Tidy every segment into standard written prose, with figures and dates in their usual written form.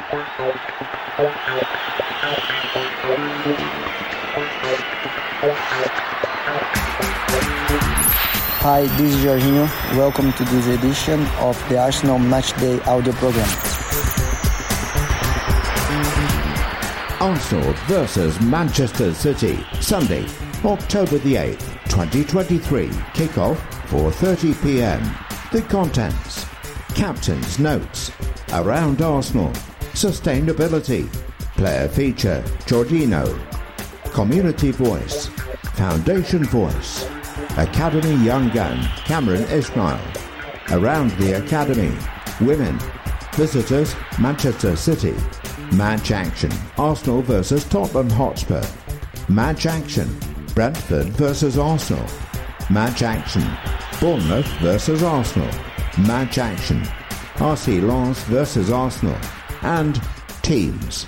Hi, this is Jorginho. Welcome to this edition of the Arsenal Matchday audio program. Arsenal versus Manchester City, Sunday, October the 8th, 2023. Kickoff, 4:30 p.m. The contents: Captain's Notes, Around Arsenal, Sustainability, Player Feature, Jorginho, Community Voice, Foundation Voice, Academy Young Gun, Cameron Ismail, Around the Academy, Women, Visitors, Manchester City, Match Action, Arsenal versus Tottenham Hotspur, Match Action, Brentford versus Arsenal, Match Action, Bournemouth versus Arsenal, Match Action, RC Lens versus Arsenal, and Teams.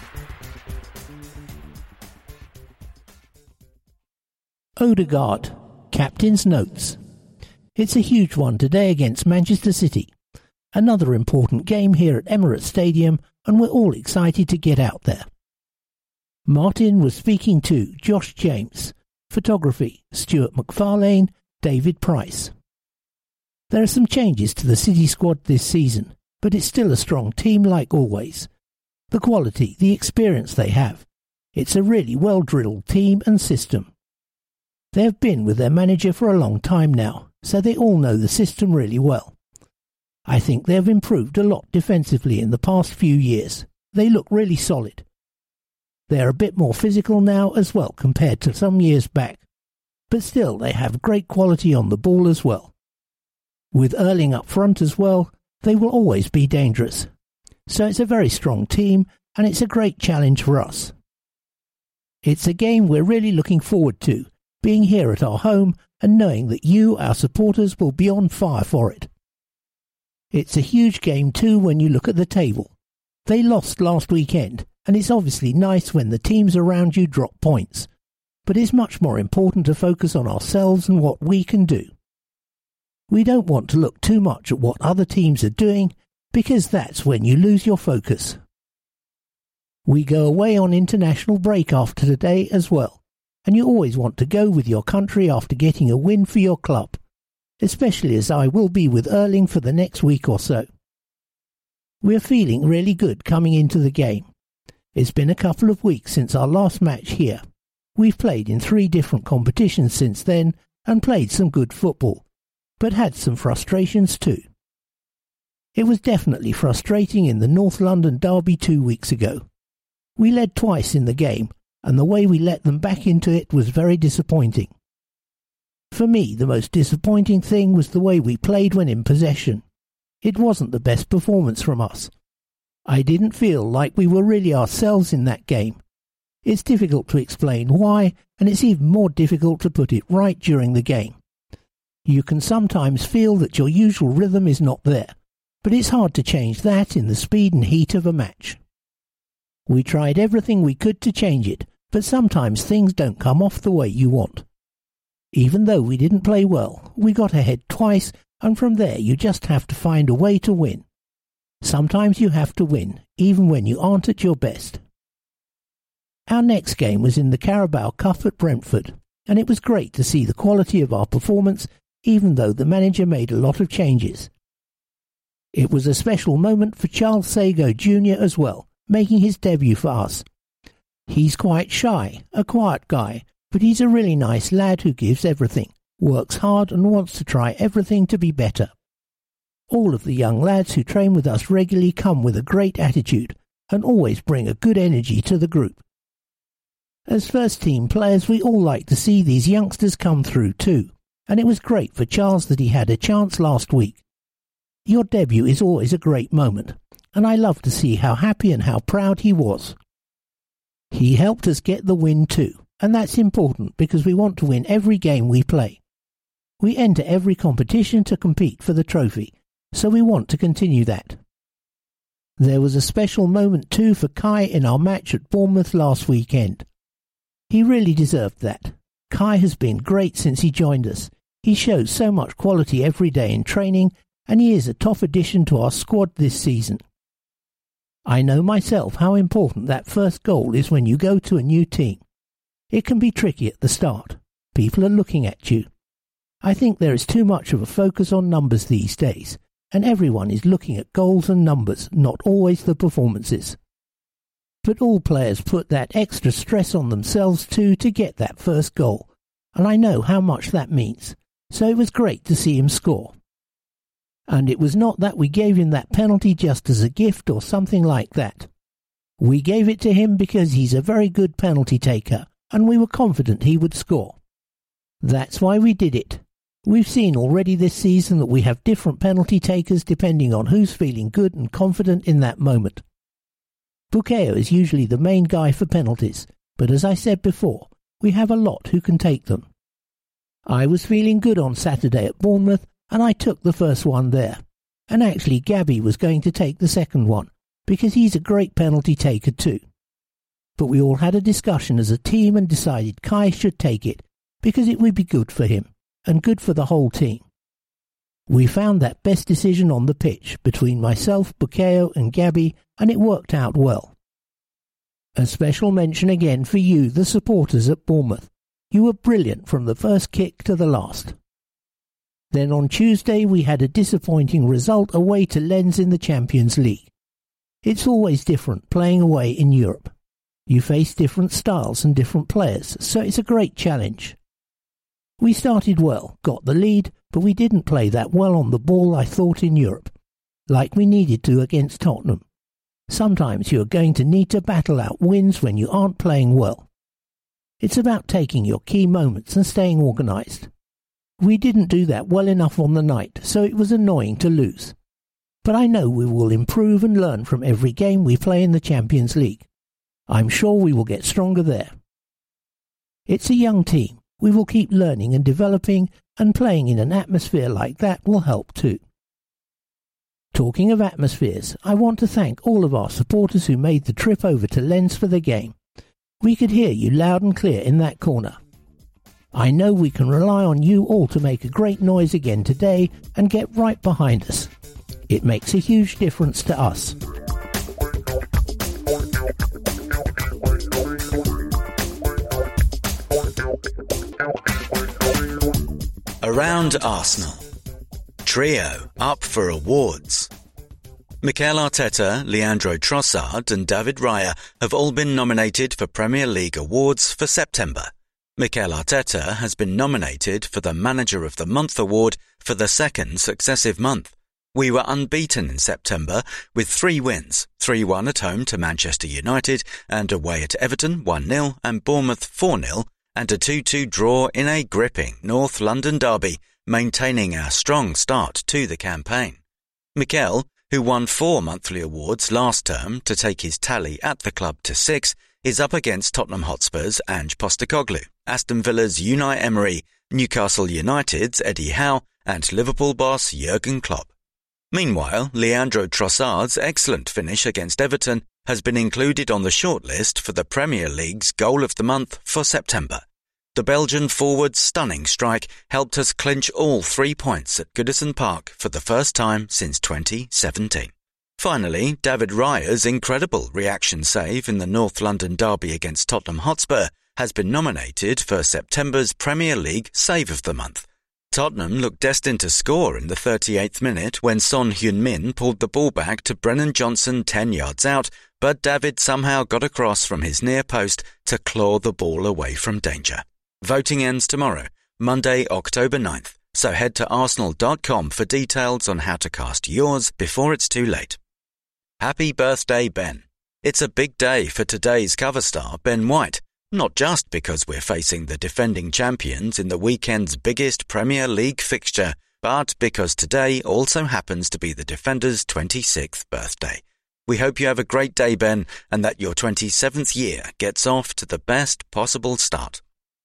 Odegaard, Captain's Notes. It's a huge one today against Manchester City. Another important game here at Emirates Stadium, and we're all excited to get out there. Martin was speaking to Josh James. Photography, Stuart McFarlane, David Price. There are some changes to the City squad this season, but it's still a strong team like always. The quality, the experience they have. It's a really well-drilled team and system. They have been with their manager for a long time now, so they all know the system really well. I think they have improved a lot defensively in the past few years. They look really solid. They are a bit more physical now as well compared to some years back, but still they have great quality on the ball as well. With Erling up front as well, they will always be dangerous. So it's a very strong team, and it's a great challenge for us. It's a game we're really looking forward to, being here at our home and knowing that you, our supporters, will be on fire for it. It's a huge game too when you look at the table. They lost last weekend, and it's obviously nice when the teams around you drop points. But it's much more important to focus on ourselves and what we can do. We don't want to look too much at what other teams are doing, because that's when you lose your focus. We go away on international break after today as well, and you always want to go with your country after getting a win for your club, especially as I will be with Erling for the next week or so. We're feeling really good coming into the game. It's been a couple of weeks since our last match here. We've played in 3 different competitions since then and played some good football, but had some frustrations too. It was definitely frustrating in the North London derby 2 weeks ago. We led twice in the game, and the way we let them back into it was very disappointing. For me, the most disappointing thing was the way we played when in possession. It wasn't the best performance from us. I didn't feel like we were really ourselves in that game. It's difficult to explain why, and it's even more difficult to put it right during the game. You can sometimes feel that your usual rhythm is not there, but it's hard to change that in the speed and heat of a match. We tried everything we could to change it, but sometimes things don't come off the way you want. Even though we didn't play well, we got ahead twice, and from there you just have to find a way to win. Sometimes you have to win, even when you aren't at your best. Our next game was in the Carabao Cup at Brentford, and it was great to see the quality of our performance, even though the manager made a lot of changes. It was a special moment for Charles Sago Jr. as well, making his debut for us. He's quite shy, a quiet guy, but he's a really nice lad who gives everything, works hard and wants to try everything to be better. All of the young lads who train with us regularly come with a great attitude and always bring a good energy to the group. As first team players, we all like to see these youngsters come through too, and it was great for Charles that he had a chance last week. Your debut is always a great moment, and I love to see how happy and how proud he was. He helped us get the win too, and that's important because we want to win every game we play. We enter every competition to compete for the trophy, so we want to continue that. There was a special moment too for Kai in our match at Bournemouth last weekend. He really deserved that. Kai has been great since he joined us. He shows so much quality every day in training, and he is a top addition to our squad this season. I know myself how important that first goal is when you go to a new team. It can be tricky at the start. People are looking at you. I think there is too much of a focus on numbers these days, and everyone is looking at goals and numbers, not always the performances. But all players put that extra stress on themselves too to get that first goal, and I know how much that means, so it was great to see him score. And it was not that we gave him that penalty just as a gift or something like that. We gave it to him because he's a very good penalty taker, and we were confident he would score. That's why we did it. We've seen already this season that we have different penalty takers depending on who's feeling good and confident in that moment. Bukayo is usually the main guy for penalties, but as I said before, we have a lot who can take them. I was feeling good on Saturday at Bournemouth, and I took the first one there. And actually Gabby was going to take the second one, because he's a great penalty taker too. But we all had a discussion as a team and decided Kai should take it, because it would be good for him, and good for the whole team. We found that best decision on the pitch, between myself, Bukayo and Gabby, and it worked out well. A special mention again for you, the supporters at Bournemouth. You were brilliant from the first kick to the last. Then on Tuesday we had a disappointing result away to Lens in the Champions League. It's always different playing away in Europe. You face different styles and different players, so it's a great challenge. We started well, got the lead, but we didn't play that well on the ball, I thought, in Europe, like we needed to against Tottenham. Sometimes you are going to need to battle out wins when you aren't playing well. It's about taking your key moments and staying organised. We didn't do that well enough on the night, so it was annoying to lose. But I know we will improve and learn from every game we play in the Champions League. I'm sure we will get stronger there. It's a young team. We will keep learning and developing, and playing in an atmosphere like that will help too. Talking of atmospheres, I want to thank all of our supporters who made the trip over to Lens for the game. We could hear you loud and clear in that corner. I know we can rely on you all to make a great noise again today and get right behind us. It makes a huge difference to us. Around Arsenal. Trio up for awards. Mikel Arteta, Leandro Trossard and David Raya have all been nominated for Premier League awards for September. Mikel Arteta has been nominated for the Manager of the Month award for the second successive month. We were unbeaten in September with 3 wins, 3-1 at home to Manchester United and away at Everton 1-0 and Bournemouth 4-0, and a 2-2 draw in a gripping North London derby, maintaining our strong start to the campaign. Mikel, who won 4 monthly awards last term to take his tally at the club to 6, is up against Tottenham Hotspur's Ange Postecoglou, Aston Villa's Unai Emery, Newcastle United's Eddie Howe and Liverpool boss Jurgen Klopp. Meanwhile, Leandro Trossard's excellent finish against Everton has been included on the shortlist for the Premier League's Goal of the Month for September. The Belgian forward's stunning strike helped us clinch all 3 points at Goodison Park for the first time since 2017. Finally, David Raya's incredible reaction save in the North London derby against Tottenham Hotspur has been nominated for September's Premier League Save of the Month. Tottenham looked destined to score in the 38th minute when Son Heung-min pulled the ball back to Brennan Johnson 10 yards out, but David somehow got across from his near post to claw the ball away from danger. Voting ends tomorrow, Monday, October 9th, so head to arsenal.com for details on how to cast yours before it's too late. Happy birthday, Ben. It's a big day for today's cover star, Ben White. Not just because we're facing the defending champions in the weekend's biggest Premier League fixture, but because today also happens to be the defender's 26th birthday. We hope you have a great day, Ben, and that your 27th year gets off to the best possible start.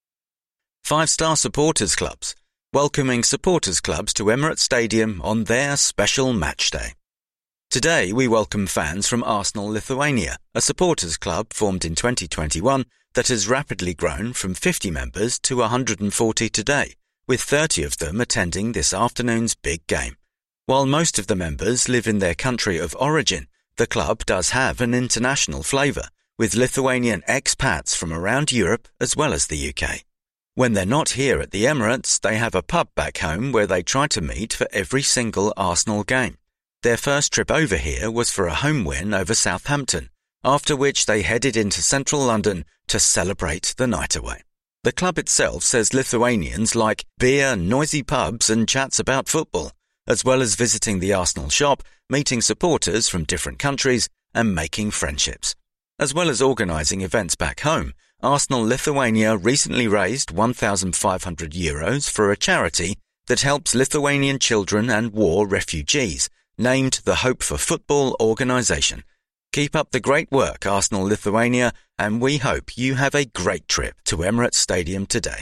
5-star supporters clubs, welcoming supporters clubs to Emirates Stadium on their special match day. Today we welcome fans from Arsenal Lithuania, a supporters club formed in 2021 that has rapidly grown from 50 members to 140 today, with 30 of them attending this afternoon's big game. While most of the members live in their country of origin, The club does have an international flavour, with Lithuanian expats from around Europe as well as the UK. When they're not here at the Emirates, they have a pub back home where they try to meet for every single Arsenal game. Their first trip over here was for a home win over Southampton, after which they headed into central London to celebrate the night away. The club itself says Lithuanians like beer, noisy pubs and chats about football, as well as visiting the Arsenal shop, meeting supporters from different countries and making friendships. As well as organising events back home, Arsenal Lithuania recently raised €1,500 for a charity that helps Lithuanian children and war refugees, named the Hope for Football organisation. Keep up the great work, Arsenal Lithuania, and we hope you have a great trip to Emirates Stadium today.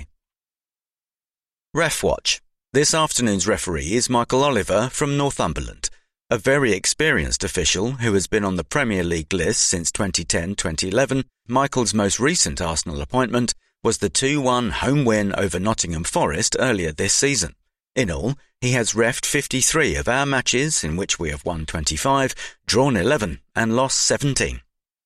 Ref Watch. This afternoon's referee is Michael Oliver from Northumberland, a very experienced official who has been on the Premier League list since 2010-2011. Michael's most recent Arsenal appointment was the 2-1 home win over Nottingham Forest earlier this season. In all, he has reffed 53 of our matches, in which we have won 25, drawn 11 and lost 17.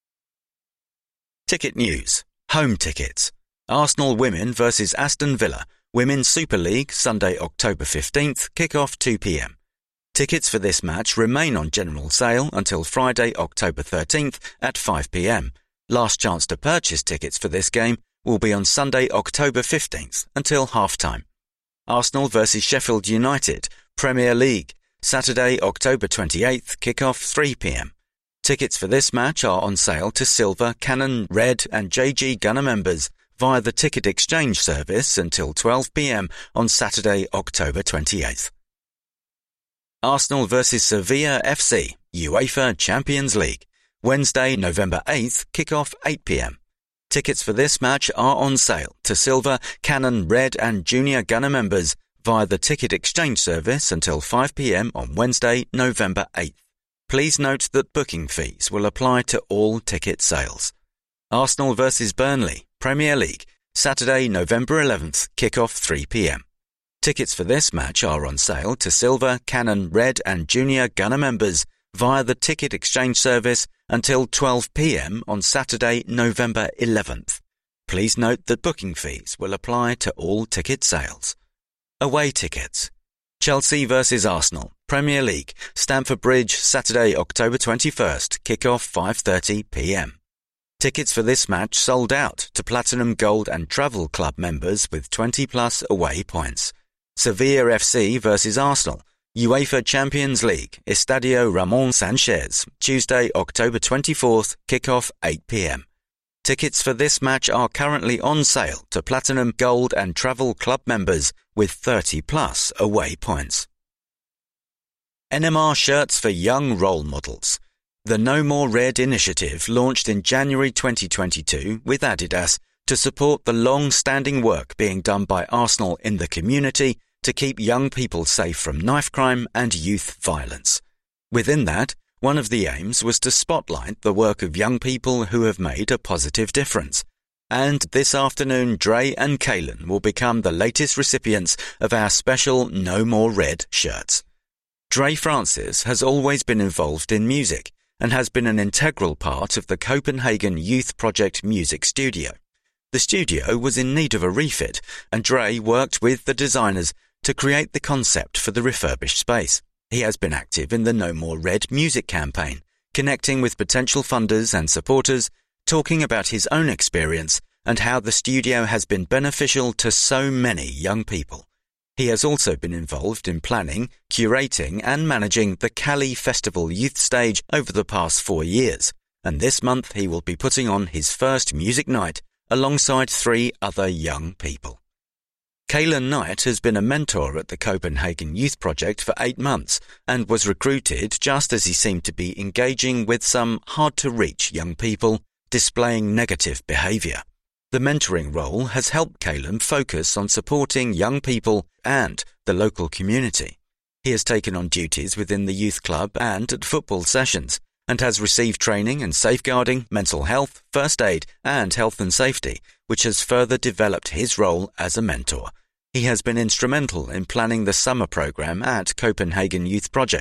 Ticket news. Home tickets. Arsenal Women vs Aston Villa, Women's Super League, Sunday, October 15th, kick-off 2 p.m. Tickets for this match remain on general sale until Friday, October 13th at 5 p.m. Last chance to purchase tickets for this game will be on Sunday, October 15th until half-time. Arsenal vs Sheffield United, Premier League, Saturday, October 28th, kick-off 3 p.m. Tickets for this match are on sale to Silver, Canon, Red and JG Gunner members via the ticket exchange service until 12 p.m. on Saturday, October 28th. Arsenal vs Sevilla FC, UEFA Champions League, Wednesday, November 8th, kick-off 8 p.m. Tickets for this match are on sale to Silver, Canon, Red and Junior Gunner members via the ticket exchange service until 5 p.m. on Wednesday, November 8th. Please note that booking fees will apply to all ticket sales. Arsenal vs Burnley, Premier League, Saturday, November 11th, kick-off 3 p.m. Tickets for this match are on sale to Silver, Canon, Red and Junior Gunner members via the ticket exchange service until 12 p.m. on Saturday, November 11th. Please note that booking fees will apply to all ticket sales. Away tickets. Chelsea vs Arsenal, Premier League, Stamford Bridge, Saturday, October 21st, kick-off 5:30 p.m. Tickets for this match sold out to Platinum Gold and Travel Club members with 20+ away points. Sevilla FC vs Arsenal, UEFA Champions League, Estadio Ramon Sanchez, Tuesday, October 24th, kick-off 8 p.m. Tickets for this match are currently on sale to Platinum Gold and Travel Club members with 30+ away points. NMR shirts for young role models. The No More Red initiative launched in January 2022 with Adidas to support the long-standing work being done by Arsenal in the community to keep young people safe from knife crime and youth violence. Within that, one of the aims was to spotlight the work of young people who have made a positive difference. And this afternoon, Dre and Kaylin will become the latest recipients of our special No More Red shirts. Dre Francis has always been involved in music and has been an integral part of the Copenhagen Youth Project music studio. The studio was in need of a refit, and Dre worked with the designers to create the concept for the refurbished space. He has been active in the No More Red music campaign, connecting with potential funders and supporters, talking about his own experience and how the studio has been beneficial to so many young people. He has also been involved in planning, curating and managing the Cali Festival Youth Stage over the past 4 years, and this month he will be putting on his first music night alongside 3 other young people. Kaylin Knight has been a mentor at the Copenhagen Youth Project for 8 months and was recruited just as he seemed to be engaging with some hard-to-reach young people displaying negative behaviour. The mentoring role has helped Kaylin focus on supporting young people and the local community. He has taken on duties within the youth club and at football sessions and has received training in safeguarding, mental health, first aid and health and safety, which has further developed his role as a mentor. He has been instrumental in planning the summer programme at Copenhagen Youth Project,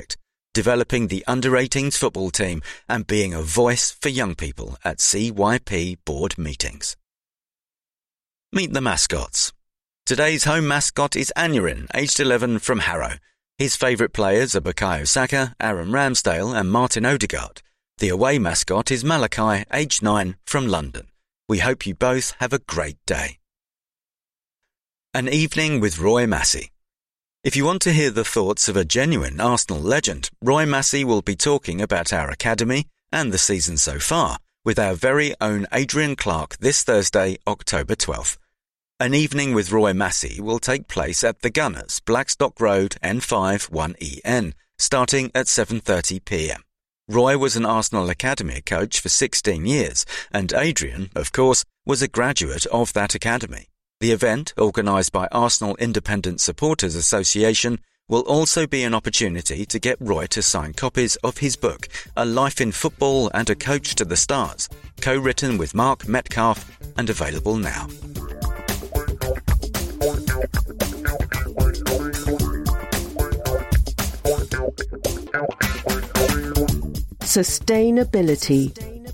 developing the under-18s football team and being a voice for young people at CYP board meetings. Meet the mascots. Today's home mascot is Aneurin, aged 11, from Harrow. His favourite players are Bukayo Saka, Aaron Ramsdale and Martin Odegaard. The away mascot is Malachi, aged 9, from London. We hope you both have a great day. An evening with Roy Massey. If you want to hear the thoughts of a genuine Arsenal legend, Roy Massey will be talking about our academy and the season so far with our very own Adrian Clark this Thursday, October 12th. An evening with Roy Massey will take place at the Gunners, Blackstock Road, N5 1EN, starting at 7:30 p.m. Roy was an Arsenal academy coach for 16 years, and Adrian, of course, was a graduate of that academy. The event, organised by Arsenal Independent Supporters Association, will also be an opportunity to get Roy to sign copies of his book, A Life in Football and a Coach to the Stars, co-written with Mark Metcalf and available now. Sustainability.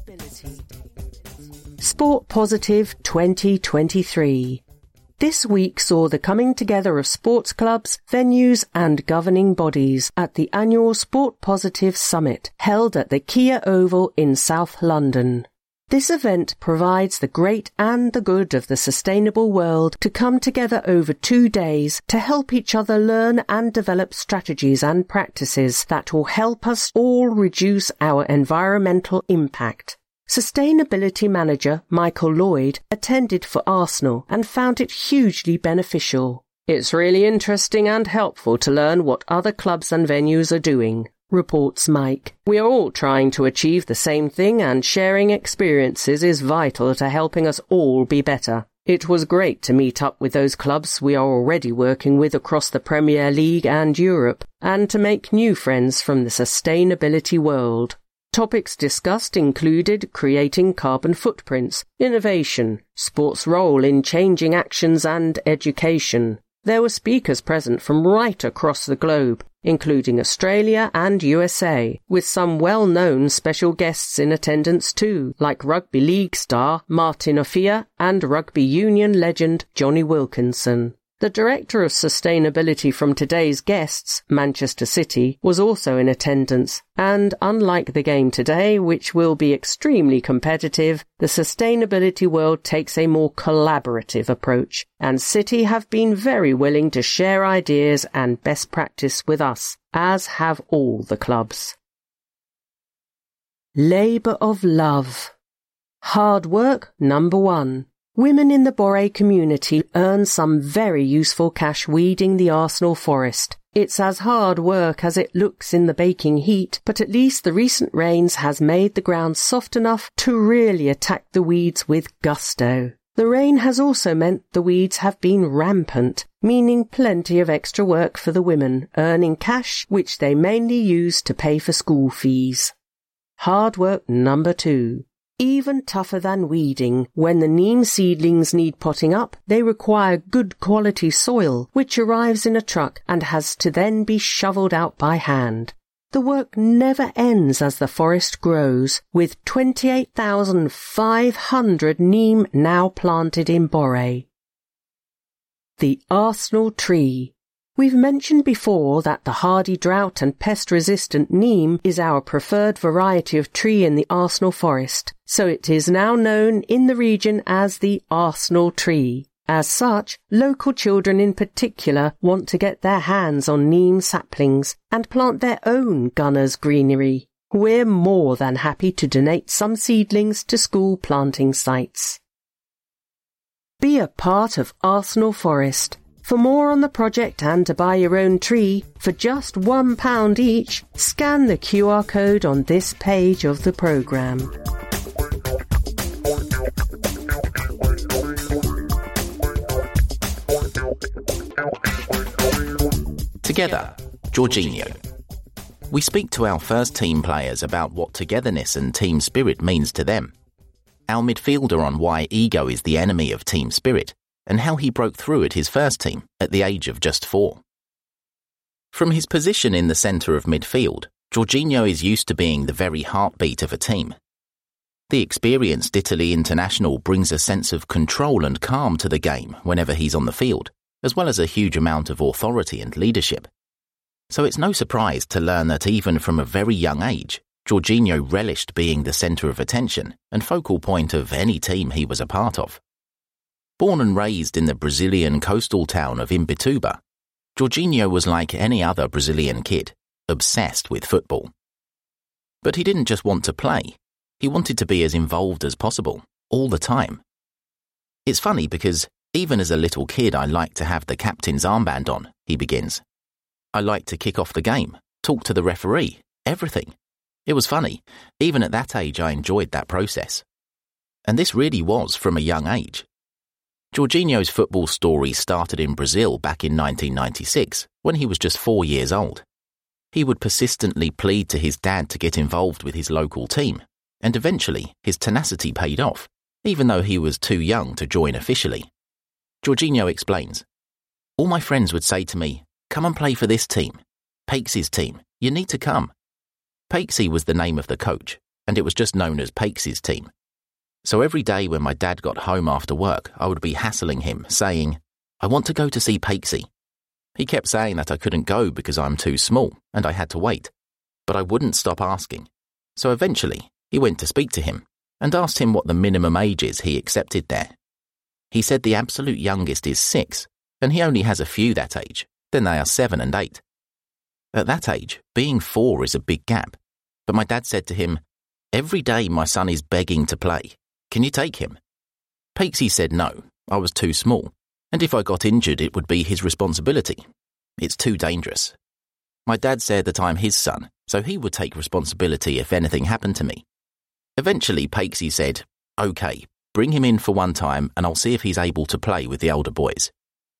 Sport Positive 2023. This week saw the coming together of sports clubs, venues and governing bodies at the annual Sport Positive Summit held at the Kia Oval in South London. This event provides the great and the good of the sustainable world to come together over 2 days to help each other learn and develop strategies and practices that will help us all reduce our environmental impact. Sustainability Manager Michael Lloyd attended for Arsenal and found it hugely beneficial. It's really interesting and helpful to learn what other clubs and venues are doing, reports Mike. We are all trying to achieve the same thing, and sharing experiences is vital to helping us all be better. It was great to meet up with those clubs we are already working with across the Premier League and Europe, and to make new friends from the sustainability world. Topics discussed included creating carbon footprints, innovation, sports' role in changing actions and education. There were speakers present from right across the globe, including Australia and USA, with some well-known special guests in attendance too, like rugby league star Martin Offiah and rugby union legend Johnny Wilkinson. The Director of Sustainability from today's guests, Manchester City, was also in attendance, and unlike the game today, which will be extremely competitive, the sustainability world takes a more collaborative approach, and City have been very willing to share ideas and best practice with us, as have all the clubs. Labour of love. Hard work, number 1. Women in the Boré community earn some very useful cash weeding the Arsenal forest. It's as hard work as it looks in the baking heat, but at least the recent rains has made the ground soft enough to really attack the weeds with gusto. The rain has also meant the weeds have been rampant, meaning plenty of extra work for the women, earning cash which they mainly use to pay for school fees. Hard work number 2. Even tougher than weeding, when the neem seedlings need potting up, they require good quality soil, which arrives in a truck and has to then be shoveled out by hand. The work never ends as the forest grows, with 28,500 neem now planted in Boré. The Arsenal tree. We've mentioned before that the hardy drought and pest-resistant neem is our preferred variety of tree in the Arsenal forest, so it is now known in the region as the Arsenal tree. As such, local children in particular want to get their hands on neem saplings and plant their own Gunners greenery. We're more than happy to donate some seedlings to school planting sites. Be a part of Arsenal Forest. For more on the project and to buy your own tree, for just £1 each, scan the QR code on this page of the programme. Together, Jorginho. We speak to our first team players about what togetherness and team spirit means to them. Our midfielder on why ego is the enemy of team spirit, and how he broke through at his first team at the age of just 4. From his position in the centre of midfield, Jorginho is used to being the very heartbeat of a team. The experienced Italy international brings a sense of control and calm to the game whenever he's on the field, as well as a huge amount of authority and leadership. So it's no surprise to learn that even from a very young age, Jorginho relished being the centre of attention and focal point of any team he was a part of. Born and raised in the Brazilian coastal town of Imbituba, Jorginho was like any other Brazilian kid, obsessed with football. But he didn't just want to play, he wanted to be as involved as possible, all the time. It's funny because even as a little kid I liked to have the captain's armband on, he begins. I liked to kick off the game, talk to the referee, everything. It was funny, even at that age I enjoyed that process. And this really was from a young age. Jorginho's football story started in Brazil back in 1996, when he was just 4 years old. He would persistently plead to his dad to get involved with his local team, and eventually his tenacity paid off, even though he was too young to join officially. Jorginho explains, all my friends would say to me, come and play for this team, Paix's team, you need to come. Paixi was the name of the coach, and it was just known as Paix's team. So every day when my dad got home after work, I would be hassling him, saying, I want to go to see Paixi. He kept saying that I couldn't go because I'm too small, and I had to wait. But I wouldn't stop asking. So eventually, he went to speak to him, and asked him what the minimum age is he accepted there. He said the absolute youngest is 6, and he only has a few that age, then they are 7 and 8. At that age, being 4 is a big gap. But my dad said to him, every day my son is begging to play. Can you take him? Paixi said no, I was too small, and if I got injured it would be his responsibility. It's too dangerous. My dad said that I'm his son, so he would take responsibility if anything happened to me. Eventually Paixi said, okay, bring him in for one time and I'll see if he's able to play with the older boys.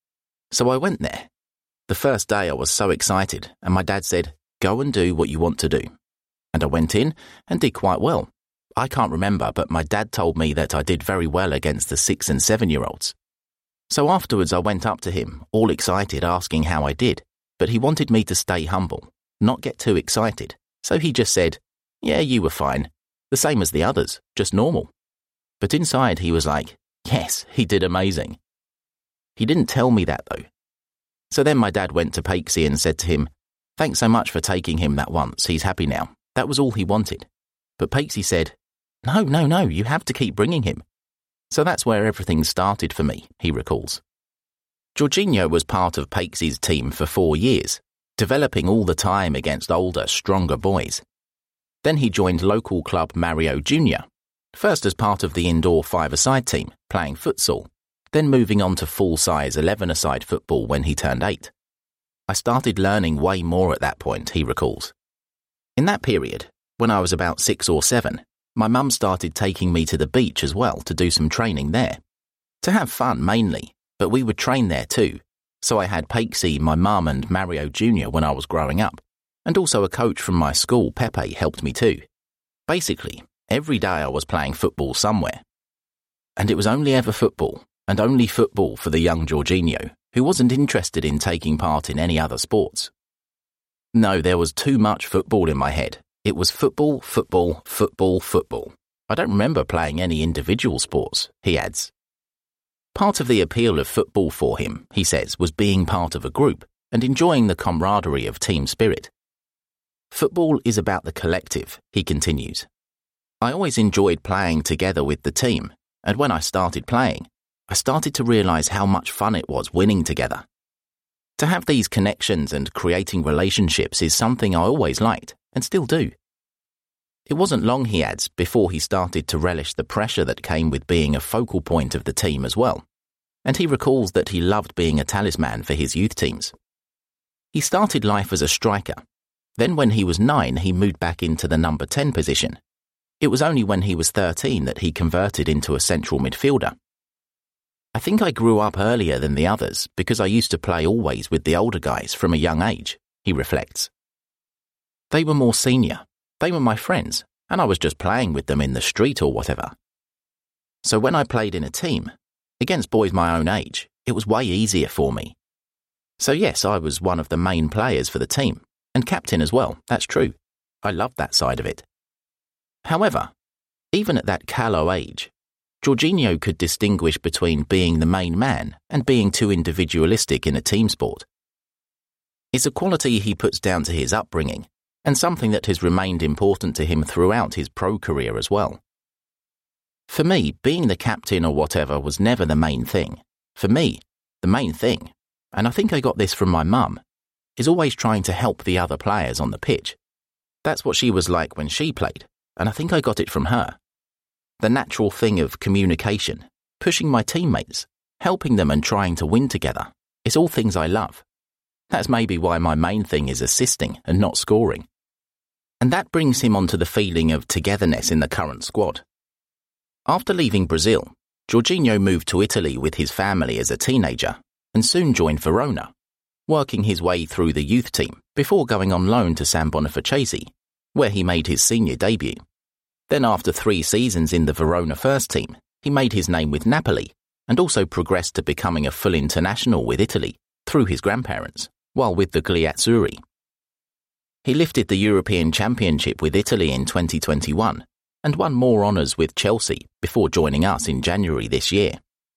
So I went there. The first day I was so excited, and my dad said, go and do what you want to do. And I went in and did quite well. I can't remember, but my dad told me that I did very well against the 6 and 7-year-olds. So afterwards I went up to him, all excited, asking how I did, but he wanted me to stay humble, not get too excited. So he just said, yeah, you were fine, the same as the others, just normal. But inside he was like, yes, he did amazing. He didn't tell me that though. So then my dad went to Paixi and said to him, thanks so much for taking him that once, he's happy now. That was all he wanted. But Paixi said, no, you have to keep bringing him. So that's where everything started for me, he recalls. Jorginho was part of Paix's team for 4 years, developing all the time against older, stronger boys. Then he joined local club Mario Junior, first as part of the indoor 5-a-side team, playing futsal, then moving on to full-size 11-a-side football when he turned 8. I started learning way more at that point, he recalls. In that period, when I was about 6 or 7, my mum started taking me to the beach as well to do some training there. To have fun mainly, but we would train there too. So I had Paixi, my mum and Mario Jr. when I was growing up. And also a coach from my school, Pepe, helped me too. Basically, every day I was playing football somewhere. And it was only ever football, and only football for the young Jorginho, who wasn't interested in taking part in any other sports. No, there was too much football in my head. It was football, football, football, football. I don't remember playing any individual sports, he adds. Part of the appeal of football for him, he says, was being part of a group and enjoying the camaraderie of team spirit. Football is about the collective, he continues. I always enjoyed playing together with the team, and when I started playing, I started to realise how much fun it was winning together. To have these connections and creating relationships is something I always liked, and still do. It wasn't long, he adds, before he started to relish the pressure that came with being a focal point of the team as well, and he recalls that he loved being a talisman for his youth teams. He started life as a striker. Then when he was 9, he moved back into the number 10 position. It was only when he was 13 that he converted into a central midfielder. I think I grew up earlier than the others because I used to play always with the older guys from a young age, he reflects. They were more senior. They were my friends, and I was just playing with them in the street or whatever. So when I played in a team, against boys my own age, it was way easier for me. So yes, I was one of the main players for the team, and captain as well, that's true. I loved that side of it. However, even at that callow age, Jorginho could distinguish between being the main man and being too individualistic in a team sport. It's a quality he puts down to his upbringing, and something that has remained important to him throughout his pro career as well. For me, being the captain or whatever was never the main thing. For me, the main thing, and I think I got this from my mum, is always trying to help the other players on the pitch. That's what she was like when she played, and I think I got it from her. The natural thing of communication, pushing my teammates, helping them and trying to win together, it's all things I love. That's maybe why my main thing is assisting and not scoring. And that brings him onto the feeling of togetherness in the current squad. After leaving Brazil, Jorginho moved to Italy with his family as a teenager and soon joined Verona, working his way through the youth team before going on loan to San Boniface, where he made his senior debut. Then after 3 seasons in the Verona first team, he made his name with Napoli and also progressed to becoming a full international with Italy through his grandparents, while with the Gliazzurri. He lifted the European Championship with Italy in 2021 and won more honours with Chelsea before joining us in January this year.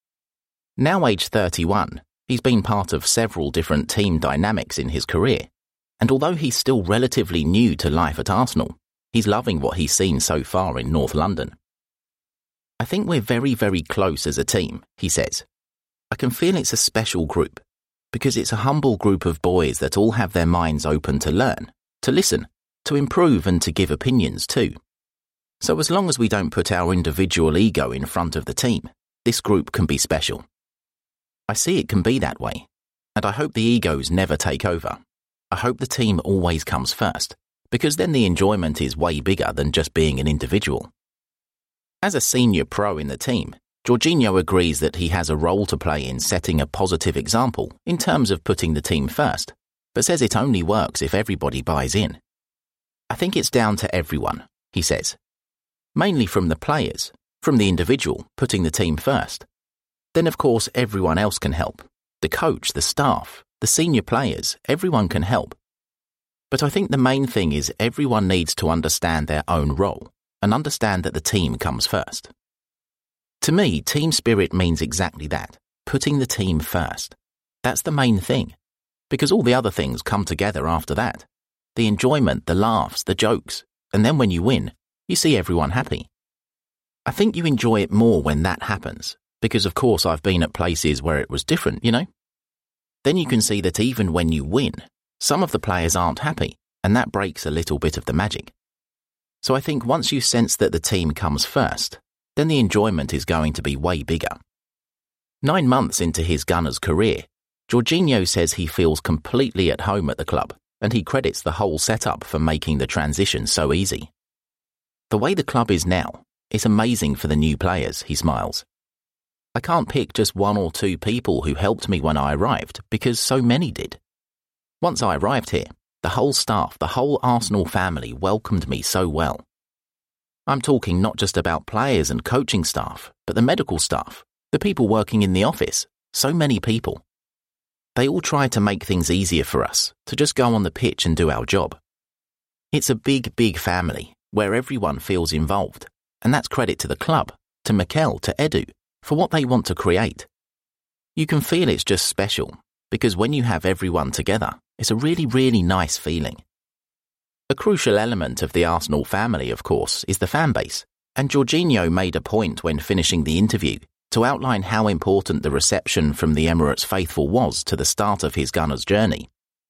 Now aged 31, he's been part of several different team dynamics in his career, and although he's still relatively new to life at Arsenal, he's loving what he's seen so far in North London. I think we're very, very close as a team, he says. I can feel it's a special group, because it's a humble group of boys that all have their minds open to learn, to listen, to improve and to give opinions too. So as long as we don't put our individual ego in front of the team, this group can be special. I see it can be that way, and I hope the egos never take over. I hope the team always comes first, because then the enjoyment is way bigger than just being an individual. As a senior pro in the team, Jorginho agrees that he has a role to play in setting a positive example in terms of putting the team first, but says it only works if everybody buys in. I think it's down to everyone, he says. Mainly from the players, from the individual putting the team first. Then of course everyone else can help. The coach, the staff, the senior players, everyone can help. But I think the main thing is everyone needs to understand their own role and understand that the team comes first. To me, team spirit means exactly that, putting the team first. That's the main thing, because all the other things come together after that. The enjoyment, the laughs, the jokes, and then when you win, you see everyone happy. I think you enjoy it more when that happens, because of course I've been at places where it was different, you know? Then you can see that even when you win, some of the players aren't happy, and that breaks a little bit of the magic. So I think once you sense that the team comes first, then the enjoyment is going to be way bigger. 9 months into his Gunners career, Jorginho says he feels completely at home at the club, and he credits the whole setup for making the transition so easy. The way the club is now, it's amazing for the new players, he smiles. I can't pick just 1 or 2 people who helped me when I arrived, because so many did. Once I arrived here, the whole staff, the whole Arsenal family welcomed me so well. I'm talking not just about players and coaching staff, but the medical staff, the people working in the office, so many people. They all try to make things easier for us, to just go on the pitch and do our job. It's a big, big family, where everyone feels involved, and that's credit to the club, to Mikel, to Edu, for what they want to create. You can feel it's just special, because when you have everyone together, it's a really, really nice feeling. A crucial element of the Arsenal family, of course, is the fan base, and Jorginho made a point when finishing the interview to outline how important the reception from the Emirates faithful was to the start of his Gunners journey.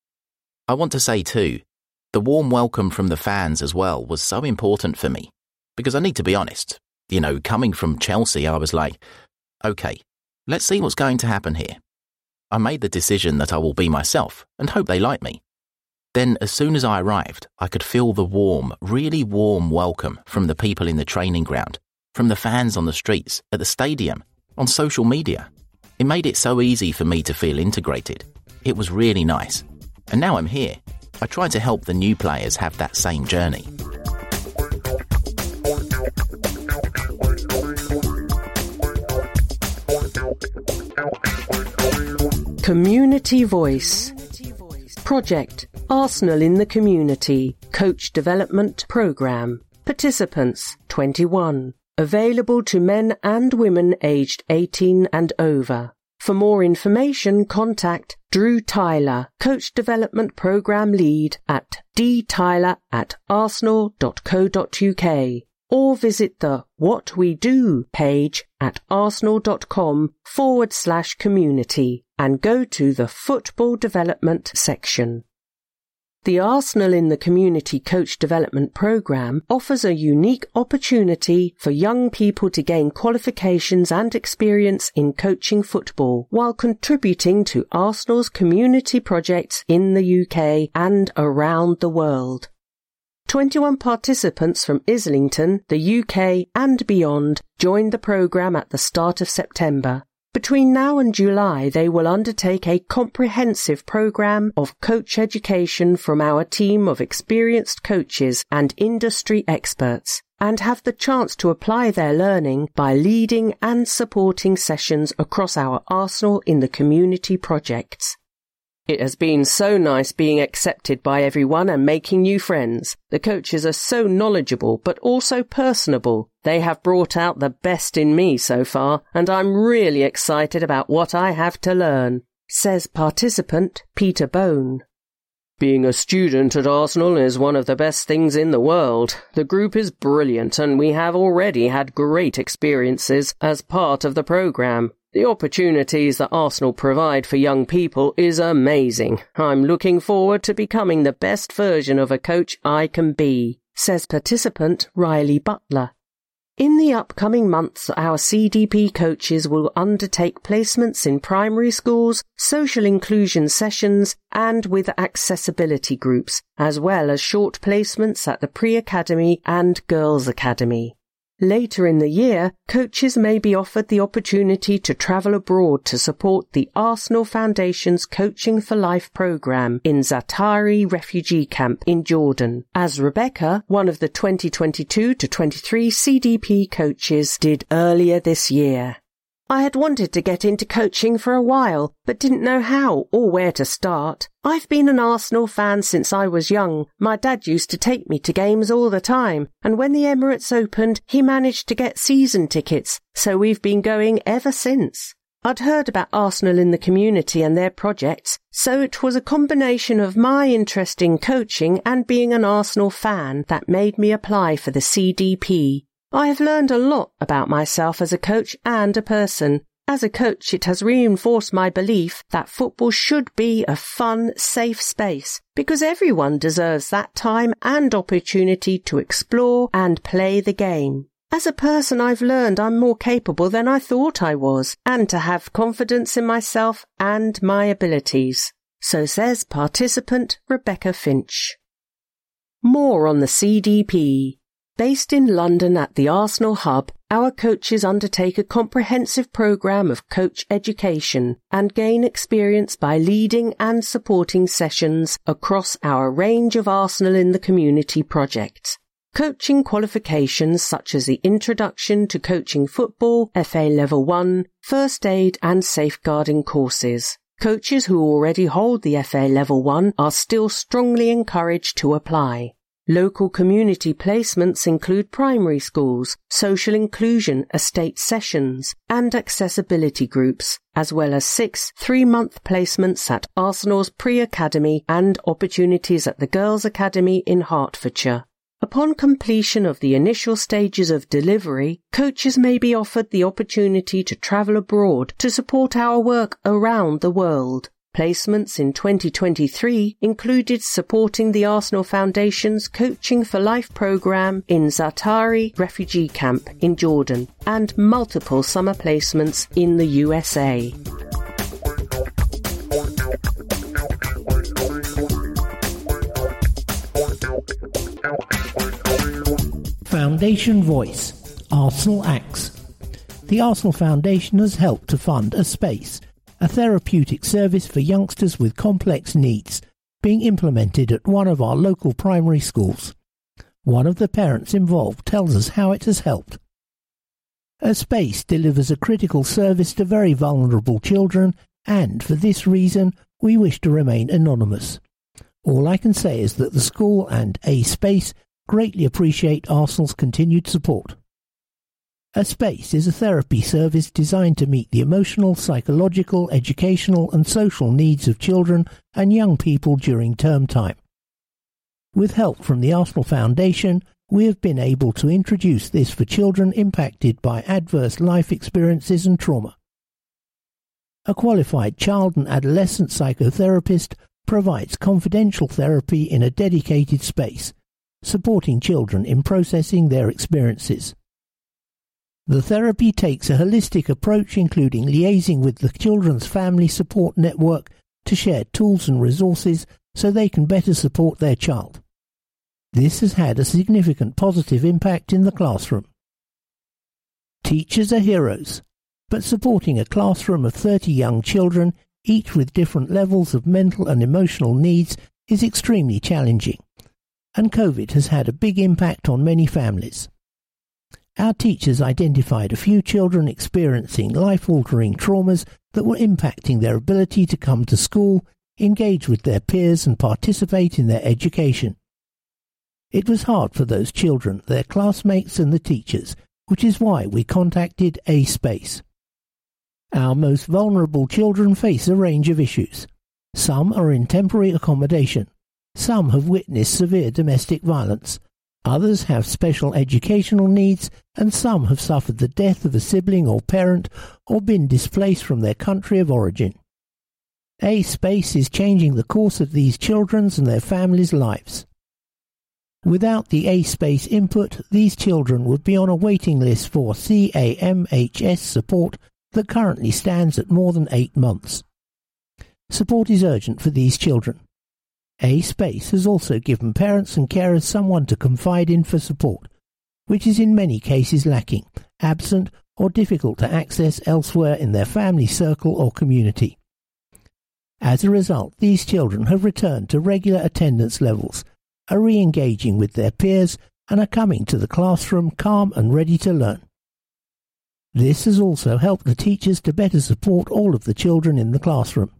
I want to say too, the warm welcome from the fans as well was so important for me, because I need to be honest, coming from Chelsea, I was like, okay, let's see what's going to happen here. I made the decision that I will be myself and hope they like me. Then, as soon as I arrived, I could feel the warm, really warm welcome from the people in the training ground, from the fans on the streets, at the stadium, on social media. It made it so easy for me to feel integrated. It was really nice. And now I'm here. I try to help the new players have that same journey. Community Voice. Project Arsenal in the Community. Coach Development Programme. Participants 21. Available to men and women aged 18 and over. For more information, contact Drew Tyler, Coach Development Programme Lead at dtyler@arsenal.co.uk, or visit the What We Do page at arsenal.com/community and go to the Football Development section. The Arsenal in the Community Coach Development Programme offers a unique opportunity for young people to gain qualifications and experience in coaching football while contributing to Arsenal's community projects in the UK and around the world. 21 participants from Islington, the UK and beyond joined the programme at the start of September. Between now and July, they will undertake a comprehensive programme of coach education from our team of experienced coaches and industry experts, and have the chance to apply their learning by leading and supporting sessions across our Arsenal in the Community projects. It has been so nice being accepted by everyone and making new friends. The coaches are so knowledgeable but also personable. They have brought out the best in me so far, and I'm really excited about what I have to learn, says participant Peter Bone. Being a student at Arsenal is one of the best things in the world. The group is brilliant and we have already had great experiences as part of the programme. The opportunities that Arsenal provide for young people is amazing. I'm looking forward to becoming the best version of a coach I can be, says participant Riley Butler. In the upcoming months, our CDP coaches will undertake placements in primary schools, social inclusion sessions, and with accessibility groups, as well as short placements at the Pre-Academy and Girls' Academy. Later in the year, coaches may be offered the opportunity to travel abroad to support the Arsenal Foundation's Coaching for Life programme in Zaatari refugee camp in Jordan, as Rebecca, one of the 2022-23 CDP coaches, did earlier this year. I had wanted to get into coaching for a while, but didn't know how or where to start. I've been an Arsenal fan since I was young. My dad used to take me to games all the time, and when the Emirates opened, he managed to get season tickets, so we've been going ever since. I'd heard about Arsenal in the Community and their projects, so it was a combination of my interest in coaching and being an Arsenal fan that made me apply for the CDP. I have learned a lot about myself as a coach and a person. As a coach, it has reinforced my belief that football should be a fun, safe space, because everyone deserves that time and opportunity to explore and play the game. As a person, I've learned I'm more capable than I thought I was, and to have confidence in myself and my abilities. So says participant Rebecca Finch. More on the CDP. Based in London at the Arsenal Hub, our coaches undertake a comprehensive programme of coach education and gain experience by leading and supporting sessions across our range of Arsenal in the Community projects. Coaching qualifications such as the Introduction to Coaching Football, FA Level 1, First Aid and Safeguarding courses. Coaches who already hold the FA Level 1 are still strongly encouraged to apply. Local community placements include primary schools, social inclusion estate sessions, and accessibility groups, as well as 6 3-month placements at Arsenal's Pre-Academy and opportunities at the Girls' Academy in Hertfordshire. Upon completion of the initial stages of delivery, coaches may be offered the opportunity to travel abroad to support our work around the world. Placements in 2023 included supporting the Arsenal Foundation's Coaching for Life programme in Zaatari refugee camp in Jordan and multiple summer placements in the USA. Foundation Voice, Arsenal Acts. The Arsenal Foundation has helped to fund A Space, a therapeutic service for youngsters with complex needs, being implemented at one of our local primary schools. One of the parents involved tells us how it has helped. A Space delivers a critical service to very vulnerable children, and for this reason we wish to remain anonymous. All I can say is that the school and A Space greatly appreciate Arsenal's continued support. A Space is a therapy service designed to meet the emotional, psychological, educational and social needs of children and young people during term time. With help from the Arsenal Foundation, we have been able to introduce this for children impacted by adverse life experiences and trauma. A qualified child and adolescent psychotherapist provides confidential therapy in a dedicated space, supporting children in processing their experiences. The therapy takes a holistic approach, including liaising with the children's family support network to share tools and resources so they can better support their child. This has had a significant positive impact in the classroom. Teachers are heroes, but supporting a classroom of 30 young children, each with different levels of mental and emotional needs, is extremely challenging, and COVID has had a big impact on many families. Our teachers identified a few children experiencing life-altering traumas that were impacting their ability to come to school, engage with their peers and participate in their education. It was hard for those children, their classmates and the teachers, which is why we contacted A Space. Our most vulnerable children face a range of issues. Some are in temporary accommodation. Some have witnessed severe domestic violence. Others have special educational needs, and some have suffered the death of a sibling or parent or been displaced from their country of origin. A Space is changing the course of these children's and their families' lives. Without the A Space input, these children would be on a waiting list for CAMHS support that currently stands at more than 8 months. Support is urgent for these children. A Space has also given parents and carers someone to confide in for support, which is in many cases lacking, absent or difficult to access elsewhere in their family circle or community. As a result, these children have returned to regular attendance levels, are re-engaging with their peers and are coming to the classroom calm and ready to learn. This has also helped the teachers to better support all of the children in the classroom.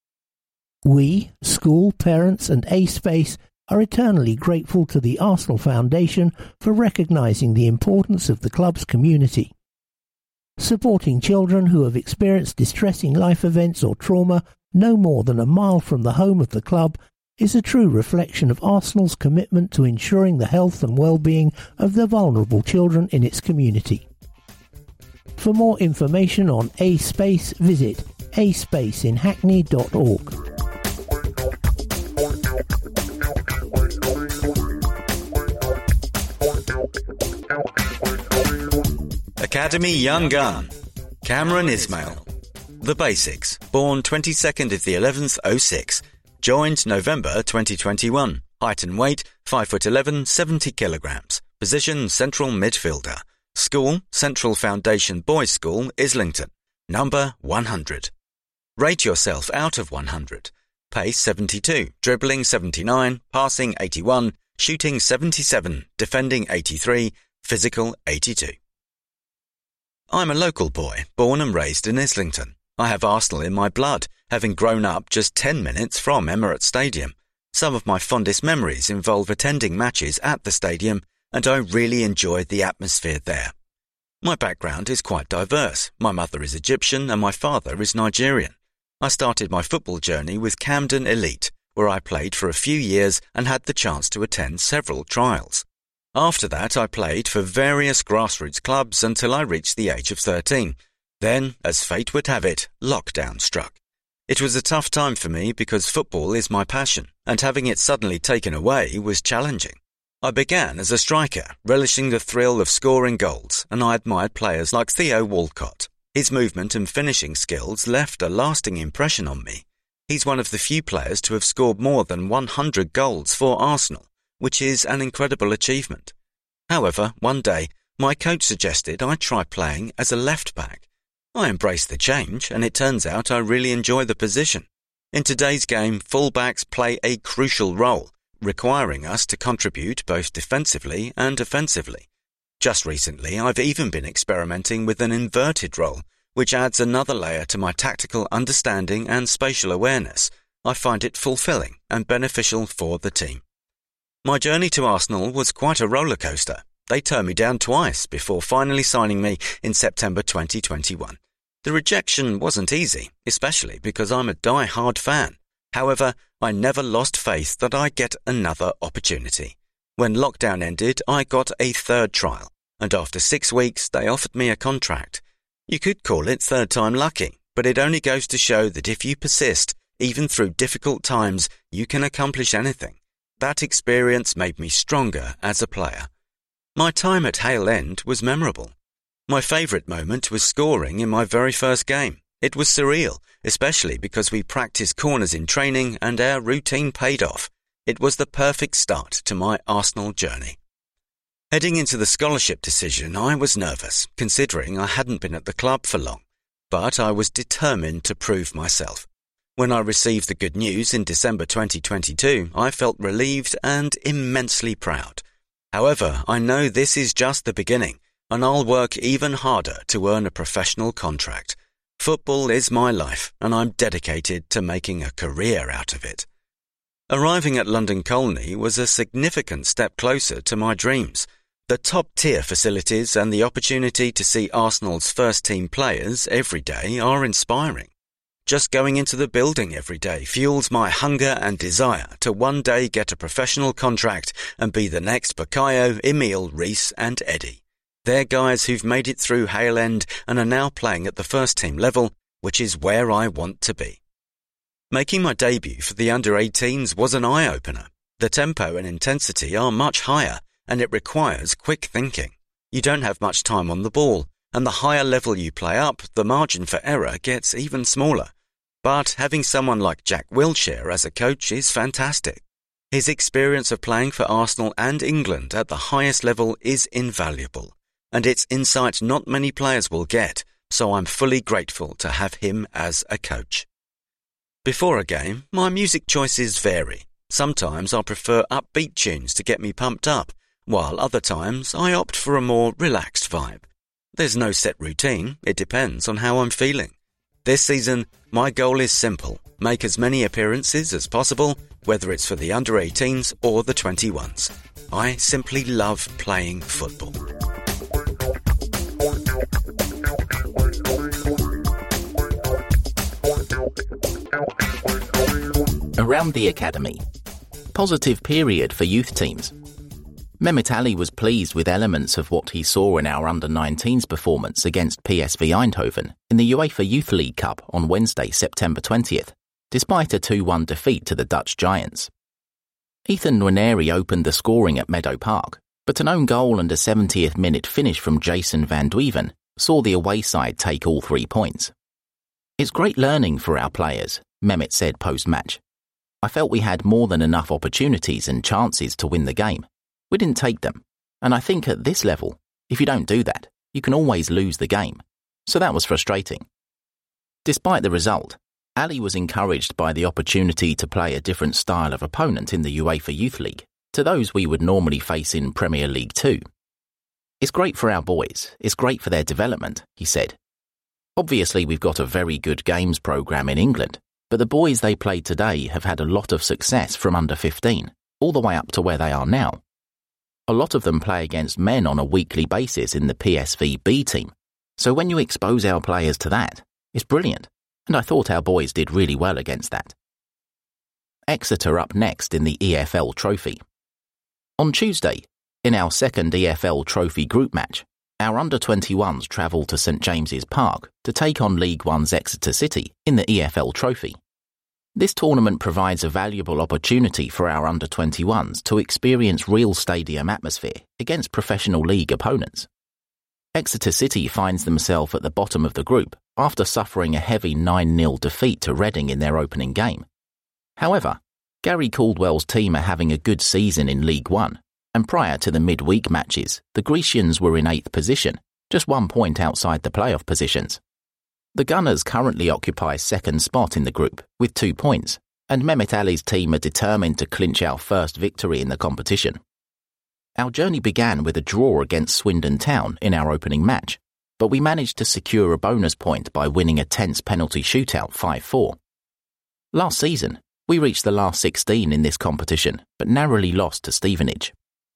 We, school, parents and A Space, are eternally grateful to the Arsenal Foundation for recognising the importance of the club's community. Supporting children who have experienced distressing life events or trauma no more than a mile from the home of the club is a true reflection of Arsenal's commitment to ensuring the health and well-being of the vulnerable children in its community. For more information on A Space, visit aspaceinhackney.org. Academy Young Gun. Cameron Ismail. The Basics. Born 22nd of the 11th, 06. Joined November 2021. Height and weight 5'11", 70 kilograms. Position central midfielder. School Central Foundation Boys School, Islington. Number 100. Rate yourself out of 100. Pace 72, dribbling 79, passing 81, shooting 77, defending 83, physical 82. I'm a local boy, born and raised in Islington. I have Arsenal in my blood, having grown up just 10 minutes from Emirates Stadium. Some of my fondest memories involve attending matches at the stadium, and I really enjoyed the atmosphere there. My background is quite diverse. My mother is Egyptian and my father is Nigerian. I started my football journey with Camden Elite, where I played for a few years and had the chance to attend several trials. After that, I played for various grassroots clubs until I reached the age of 13. Then, as fate would have it, lockdown struck. It was a tough time for me because football is my passion, and having it suddenly taken away was challenging. I began as a striker, relishing the thrill of scoring goals, and I admired players like Theo Walcott. His movement and finishing skills left a lasting impression on me. He's one of the few players to have scored more than 100 goals for Arsenal, which is an incredible achievement. However, one day, my coach suggested I try playing as a left-back. I embraced the change, and it turns out I really enjoy the position. In today's game, full-backs play a crucial role, requiring us to contribute both defensively and offensively. Just recently, I've even been experimenting with an inverted role, which adds another layer to my tactical understanding and spatial awareness. I find it fulfilling and beneficial for the team. My journey to Arsenal was quite a roller coaster. They turned me down twice before finally signing me in September 2021. The rejection wasn't easy, especially because I'm a die-hard fan. However, I never lost faith that I'd get another opportunity. When lockdown ended, I got a third trial, and after 6 weeks, they offered me a contract. You could call it third time lucky, but it only goes to show that if you persist, even through difficult times, you can accomplish anything. That experience made me stronger as a player. My time at Hale End was memorable. My favourite moment was scoring in my very first game. It was surreal, especially because we practiced corners in training and our routine paid off. It was the perfect start to my Arsenal journey. Heading into the scholarship decision, I was nervous, considering I hadn't been at the club for long. But I was determined to prove myself. When I received the good news in December 2022, I felt relieved and immensely proud. However, I know this is just the beginning, and I'll work even harder to earn a professional contract. Football is my life, and I'm dedicated to making a career out of it. Arriving at London Colney was a significant step closer to my dreams. The top-tier facilities and the opportunity to see Arsenal's first-team players every day are inspiring. Just going into the building every day fuels my hunger and desire to one day get a professional contract and be the next Bukayo, Emile, Reece and Eddie. They're guys who've made it through Hale End and are now playing at the first-team level, which is where I want to be. Making my debut for the under-18s was an eye-opener. The tempo and intensity are much higher, and it requires quick thinking. You don't have much time on the ball, and the higher level you play up, the margin for error gets even smaller. But having someone like Jack Wilshere as a coach is fantastic. His experience of playing for Arsenal and England at the highest level is invaluable, and it's insight not many players will get, so I'm fully grateful to have him as a coach. Before a game, my music choices vary. Sometimes I prefer upbeat tunes to get me pumped up, while other times I opt for a more relaxed vibe. There's no set routine, it depends on how I'm feeling. This season, my goal is simple: make as many appearances as possible, whether it's for the under-18s or the 21s. I simply love playing football. Around the academy. Positive period for youth teams. Mehmet Ali was pleased with elements of what he saw in our under-19s performance against PSV Eindhoven in the UEFA Youth League Cup on Wednesday, September 20th, despite a 2-1 defeat to the Dutch Giants. Ethan Nwaneri opened the scoring at Meadow Park, but an own goal and a 70th minute finish from Jason van Duiven saw the away side take all 3 points. "It's great learning for our players," Mehmet said post-match. "I felt we had more than enough opportunities and chances to win the game. We didn't take them, and I think at this level, if you don't do that, you can always lose the game. So that was frustrating." Despite the result, Ali was encouraged by the opportunity to play a different style of opponent in the UEFA Youth League to those we would normally face in Premier League 2. "It's great for our boys, it's great for their development," he said. "Obviously we've got a very good games programme in England, but the boys they played today have had a lot of success from under 15, all the way up to where they are now. A lot of them play against men on a weekly basis in the PSV B team, so when you expose our players to that, it's brilliant, and I thought our boys did really well against that." Exeter up next in the EFL Trophy. On Tuesday, in our second EFL Trophy group match, our under-21s travelled to St James's Park to take on League One's Exeter City in the EFL Trophy. This tournament provides a valuable opportunity for our under-21s to experience real stadium atmosphere against professional league opponents. Exeter City finds themselves at the bottom of the group after suffering a heavy 9-0 defeat to Reading in their opening game. However, Gary Caldwell's team are having a good season in League One, and prior to the midweek matches, the Grecians were in 8th position, just 1 point outside the playoff positions. The Gunners currently occupy 2nd spot in the group with 2 points, and Mehmet Ali's team are determined to clinch our first victory in the competition. Our journey began with a draw against Swindon Town in our opening match, but we managed to secure a bonus point by winning a tense penalty shootout 5-4. Last season, We reached the last 16 in this competition, but narrowly lost to Stevenage.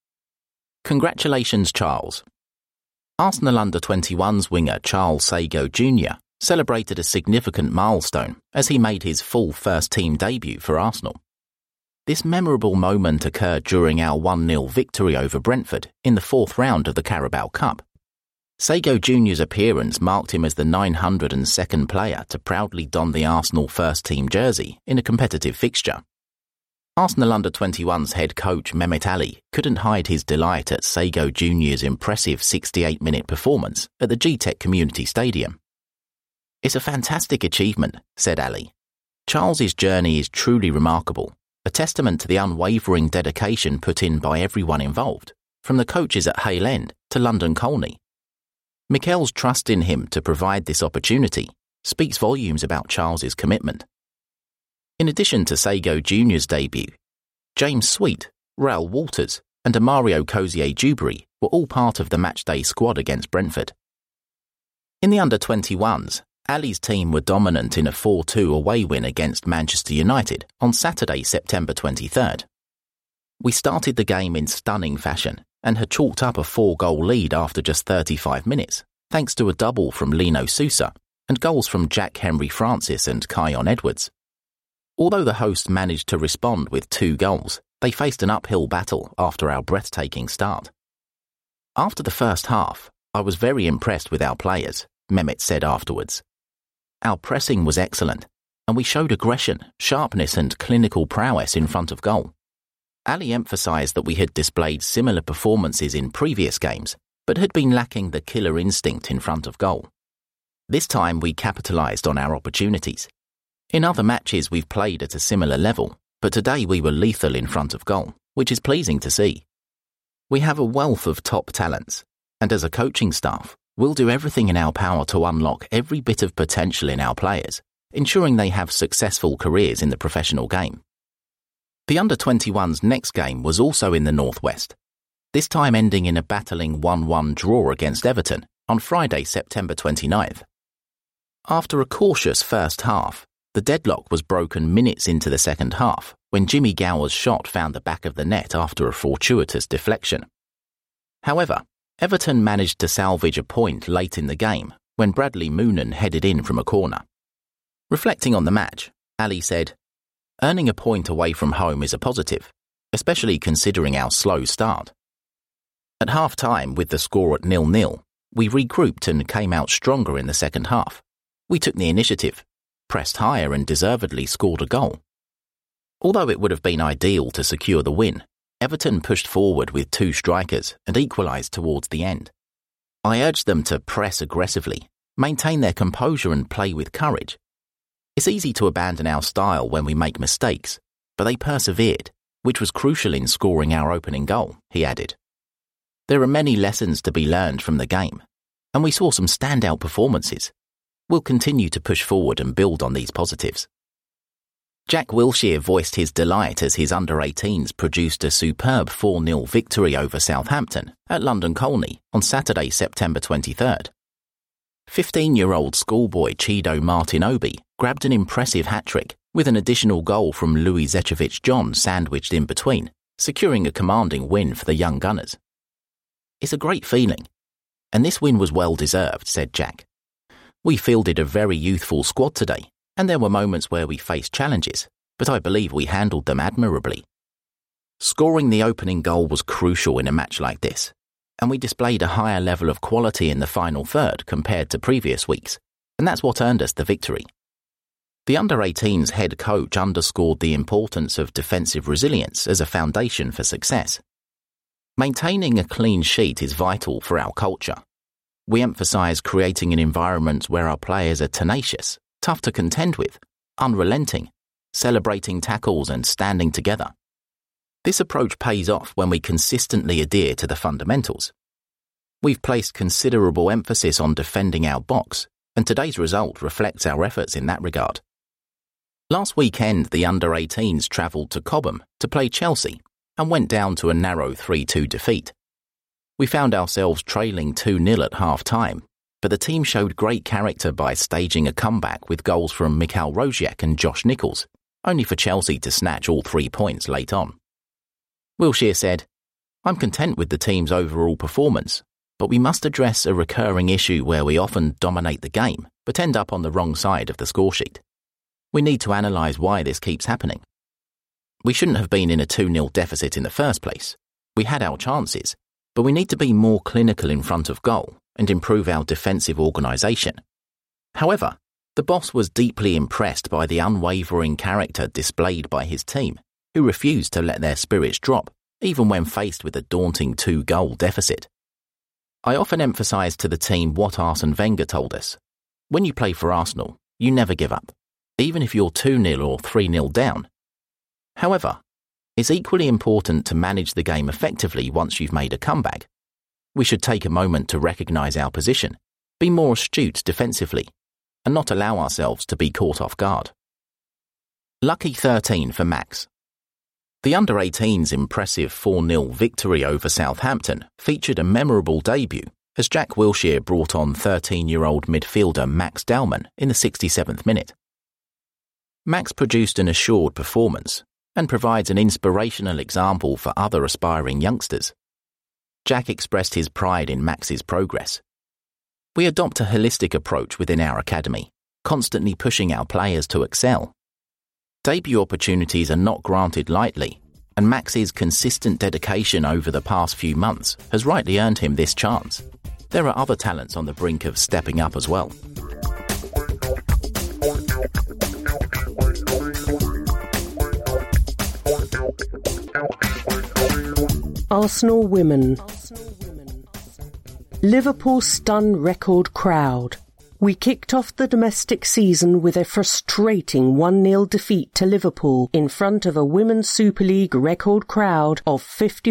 Congratulations, Charles. Arsenal under-21s winger Charles Sagoe Jr. celebrated a significant milestone as he made his full first-team debut for Arsenal. This memorable moment occurred during our 1-0 victory over Brentford in the fourth round of the Carabao Cup. Sagoe Jr.'s appearance marked him as the 902nd player to proudly don the Arsenal first-team jersey in a competitive fixture. Arsenal under-21's head coach Mehmet Ali couldn't hide his delight at Sagoe Jr.'s impressive 68-minute performance at the G-Tech Community Stadium. "It's a fantastic achievement," said Ali. "Charles's journey is truly remarkable, a testament to the unwavering dedication put in by everyone involved, from the coaches at Hale End to London Colney. Mikel's trust in him to provide this opportunity speaks volumes about Charles's commitment." In addition to Sagoe Jr.'s debut, James Sweet, Raoul Walters and Amario Cozier-Dewberry were all part of the matchday squad against Brentford. In the under-21s, Ali's team were dominant in a 4-2 away win against Manchester United on Saturday, September 23rd. We started the game in stunning fashion and had chalked up a 4-goal lead after just 35 minutes, thanks to a double from Lino Sousa and goals from Jack Henry Francis and Kion Edwards. Although the hosts managed to respond with 2 goals, they faced an uphill battle after our breathtaking start. "After the first half, I was very impressed with our players," Mehmet said afterwards. "Our pressing was excellent, and we showed aggression, sharpness and clinical prowess in front of goal." Ali emphasised that we had displayed similar performances in previous games, but had been lacking the killer instinct in front of goal. "This time we capitalised on our opportunities. In other matches we've played at a similar level, but today we were lethal in front of goal, which is pleasing to see. We have a wealth of top talents, and as a coaching staff, we'll do everything in our power to unlock every bit of potential in our players, ensuring they have successful careers in the professional game." The under-21's next game was also in the Northwest, this time ending in a battling 1-1 draw against Everton on Friday, September 29th. After a cautious first half, the deadlock was broken minutes into the second half when Jimmy Gower's shot found the back of the net after a fortuitous deflection. However, Everton managed to salvage a point late in the game when Bradley Moonan headed in from a corner. Reflecting on the match, Ali said, "Earning a point away from home is a positive, especially considering our slow start. At half-time, with the score at 0-0, we regrouped and came out stronger in the second half. We took the initiative, pressed higher and deservedly scored a goal. Although it would have been ideal to secure the win, Everton pushed forward with 2 strikers and equalised towards the end. I urged them to press aggressively, maintain their composure and play with courage. It's easy to abandon our style when we make mistakes, but they persevered, which was crucial in scoring our opening goal," he added. "There are many lessons to be learned from the game, and we saw some standout performances. We'll continue to push forward and build on these positives." Jack Wilshere voiced his delight as his under-18s produced a superb 4-0 victory over Southampton at London Colney on Saturday, September 23rd. 15-year-old schoolboy Chido Martinobi grabbed an impressive hat-trick with an additional goal from Louis Zechevich-John sandwiched in between, securing a commanding win for the young Gunners. "It's a great feeling, and this win was well-deserved," said Jack. "We fielded a very youthful squad today, and there were moments where we faced challenges, but I believe we handled them admirably. Scoring the opening goal was crucial in a match like this, and we displayed a higher level of quality in the final third compared to previous weeks, and that's what earned us the victory." The under-18's head coach underscored the importance of defensive resilience as a foundation for success. "Maintaining a clean sheet is vital for our culture. We emphasise creating an environment where our players are tenacious, tough to contend with, unrelenting, celebrating tackles and standing together. This approach pays off when we consistently adhere to the fundamentals. We've placed considerable emphasis on defending our box, and today's result reflects our efforts in that regard." Last weekend, the under-18s travelled to Cobham to play Chelsea and went down to a narrow 3-2 defeat. We found ourselves trailing 2-0 at half-time, but the team showed great character by staging a comeback with goals from Mikhail Roziak and Josh Nichols, only for Chelsea to snatch all 3 points late on. Wilshere said, "I'm content with the team's overall performance, but we must address a recurring issue where we often dominate the game but end up on the wrong side of the scoresheet. We need to analyse why this keeps happening. We shouldn't have been in a 2-0 deficit in the first place. We had our chances, but we need to be more clinical in front of goal and improve our defensive organisation." However, the boss was deeply impressed by the unwavering character displayed by his team, who refused to let their spirits drop, even when faced with a daunting 2-goal deficit. "I often emphasise to the team what Arsene Wenger told us. When you play for Arsenal, you never give up, even if you're 2-0 or 3-0 down. However, it's equally important to manage the game effectively once you've made a comeback. We should take a moment to recognise our position, be more astute defensively, and not allow ourselves to be caught off guard." Lucky 13 for Max. The under-18's impressive 4-0 victory over Southampton featured a memorable debut as Jack Wilshere brought on 13-year-old midfielder Max Dalman in the 67th minute. Max produced an assured performance and provides an inspirational example for other aspiring youngsters. Jack expressed his pride in Max's progress. "We adopt a holistic approach within our academy, constantly pushing our players to excel. Debut opportunities are not granted lightly, and Max's consistent dedication over the past few months has rightly earned him this chance. There are other talents on the brink of stepping up as well." Arsenal women. Liverpool stun record crowd. We kicked off the domestic season with a frustrating 1-0 defeat to Liverpool in front of a Women's Super League record crowd of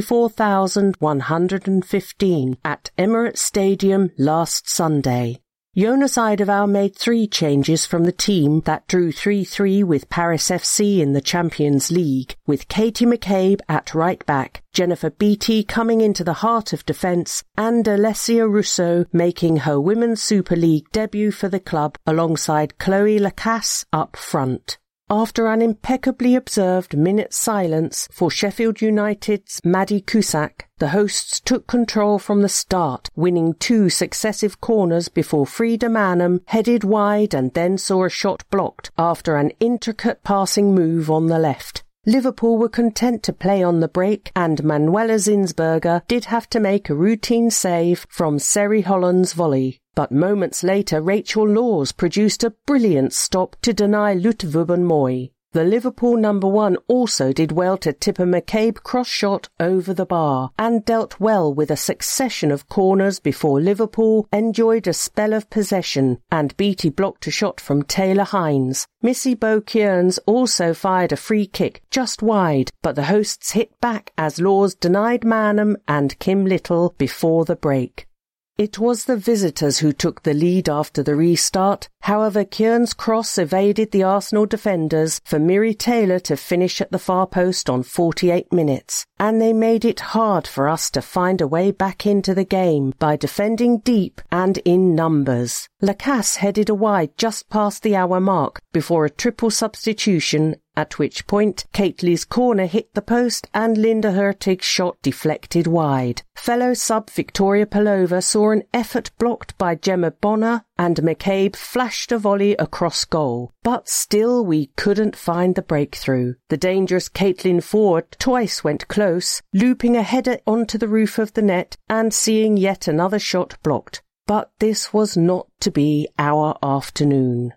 54,115 at Emirates Stadium last Sunday. Jonas Eidevall made 3 changes from the team that drew 3-3 with Paris FC in the Champions League, with Katie McCabe at right back, Jennifer Beattie coming into the heart of defence, and Alessia Russo making her Women's Super League debut for the club alongside Chloe Lacasse up front. After an impeccably observed minute's silence for Sheffield United's Maddie Cusack, the hosts took control from the start, winning 2 successive corners before Frida Manum headed wide and then saw a shot blocked after an intricate passing move on the left. Liverpool were content to play on the break, and Manuela Zinsberger did have to make a routine save from Seri Holland's volley. But moments later, Rachel Laws produced a brilliant stop to deny Lutvuben Moy. The Liverpool number 1 also did well to tip a McCabe cross shot over the bar and dealt well with a succession of corners before Liverpool enjoyed a spell of possession and Beattie blocked a shot from Taylor Hines. Missy Bo Kearns also fired a free kick just wide, but the hosts hit back as Laws denied Manham and Kim Little before the break. It was the visitors who took the lead after the restart. However, Kearns' cross evaded the Arsenal defenders for Miri Taylor to finish at the far post on 48 minutes, and they made it hard for us to find a way back into the game by defending deep and in numbers. Lacasse headed a wide just past the hour mark before a triple substitution, at which point Caitlin's corner hit the post and Linda Hurtig's shot deflected wide. Fellow sub Victoria Pelova saw an effort blocked by Gemma Bonner and McCabe flashed a volley across goal. But still we couldn't find the breakthrough. The dangerous Caitlin Ford twice went close, looping a header onto the roof of the net and seeing yet another shot blocked. But this was not to be our afternoon.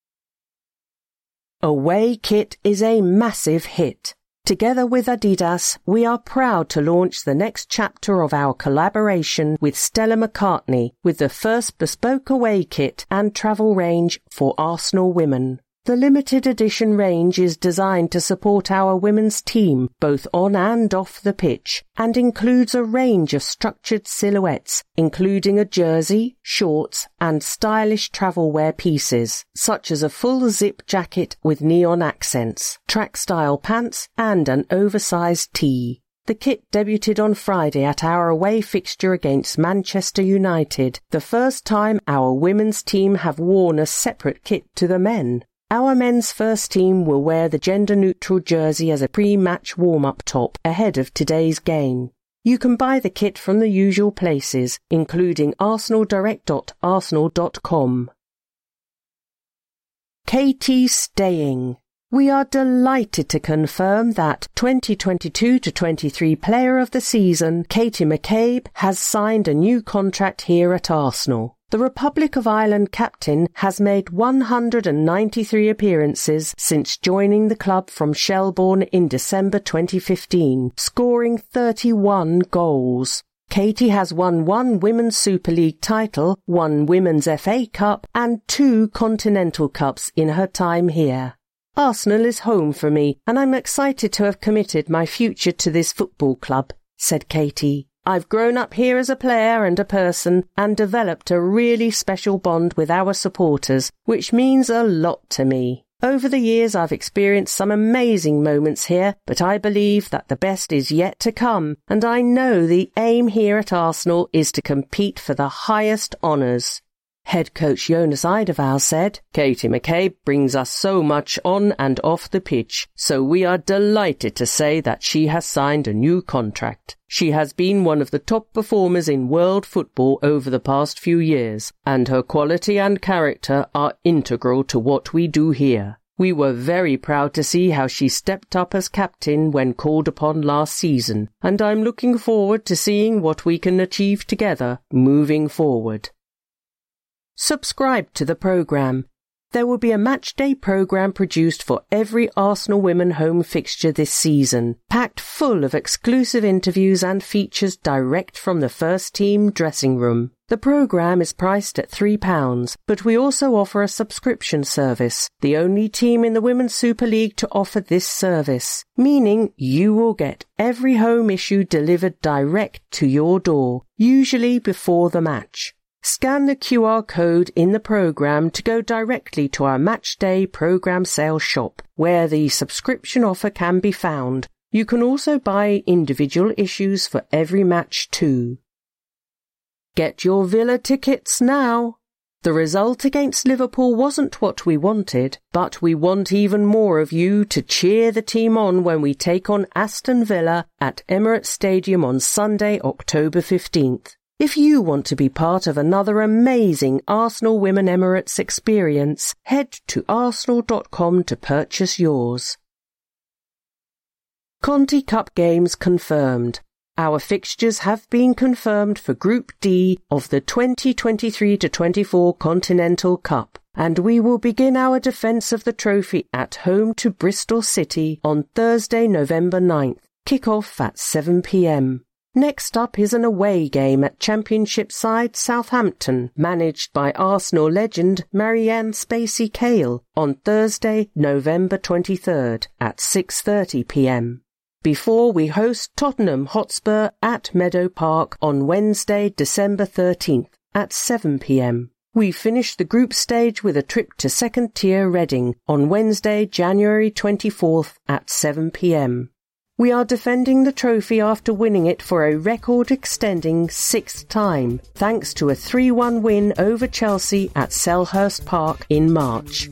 Away kit is a massive hit. Together with Adidas, we are proud to launch the next chapter of our collaboration with Stella McCartney with the first bespoke away kit and travel range for Arsenal women. The limited edition range is designed to support our women's team, both on and off the pitch, and includes a range of structured silhouettes, including a jersey, shorts, and stylish travel wear pieces, such as a full zip jacket with neon accents, track-style pants, and an oversized tee. The kit debuted on Friday at our away fixture against Manchester United, the first time our women's team have worn a separate kit to the men. our men's first team will wear the gender-neutral jersey as a pre-match warm-up top ahead of today's game. You can buy the kit from the usual places, including arsenaldirect.arsenal.com. Katie staying. We are delighted to confirm that 2022-23 Player of the Season, Katie McCabe, has signed a new contract here at Arsenal. The Republic of Ireland captain has made 193 appearances since joining the club from Shelbourne in December 2015, scoring 31 goals. Katie has won 1 Women's Super League title, 1 Women's FA Cup and 2 Continental Cups in her time here. Arsenal is home for me, and I'm excited to have committed my future to this football club, said Katie. I've grown up here as a player and a person and developed a really special bond with our supporters, which means a lot to me. Over the years I've experienced some amazing moments here, but I believe that the best is yet to come, and I know the aim here at Arsenal is to compete for the highest honours. Head coach Jonas Eidevall said, Katie McCabe brings us so much on and off the pitch, so we are delighted to say that she has signed a new contract. She has been one of the top performers in world football over the past few years, and her quality and character are integral to what we do here. We were very proud to see how she stepped up as captain when called upon last season, and I'm looking forward to seeing what we can achieve together moving forward. Subscribe to the programme. There will be a matchday programme produced for every Arsenal women home fixture this season, packed full of exclusive interviews and features direct from the first team dressing room. The programme is priced at £3, but we also offer a subscription service, the only team in the Women's Super League to offer this service, meaning you will get every home issue delivered direct to your door, usually before the match. Scan the QR code in the programme to go directly to our Matchday programme sales shop, where the subscription offer can be found. You can also buy individual issues for every match too. Get your Villa tickets now. The result against Liverpool wasn't what we wanted, but we want even more of you to cheer the team on when we take on Aston Villa at Emirates Stadium on Sunday, October 15th. If you want to be part of another amazing Arsenal Women Emirates experience, head to arsenal.com to purchase yours. Conti Cup games confirmed. Our fixtures have been confirmed for Group D of the 2023-24 Continental Cup, and we will begin our defence of the trophy at home to Bristol City on Thursday, November 9th. Kick-off at 7 p.m. Next up is an away game at Championship side Southampton, managed by Arsenal legend Marianne Spacey Cale, on Thursday, November 23rd at 6:30 p.m. Before we host Tottenham Hotspur at Meadow Park on Wednesday, December 13th at 7 p.m. We finish the group stage with a trip to second-tier Reading on Wednesday, January 24th at 7 p.m. We are defending the trophy after winning it for a record-extending 6th time, thanks to a 3-1 win over Chelsea at Selhurst Park in March.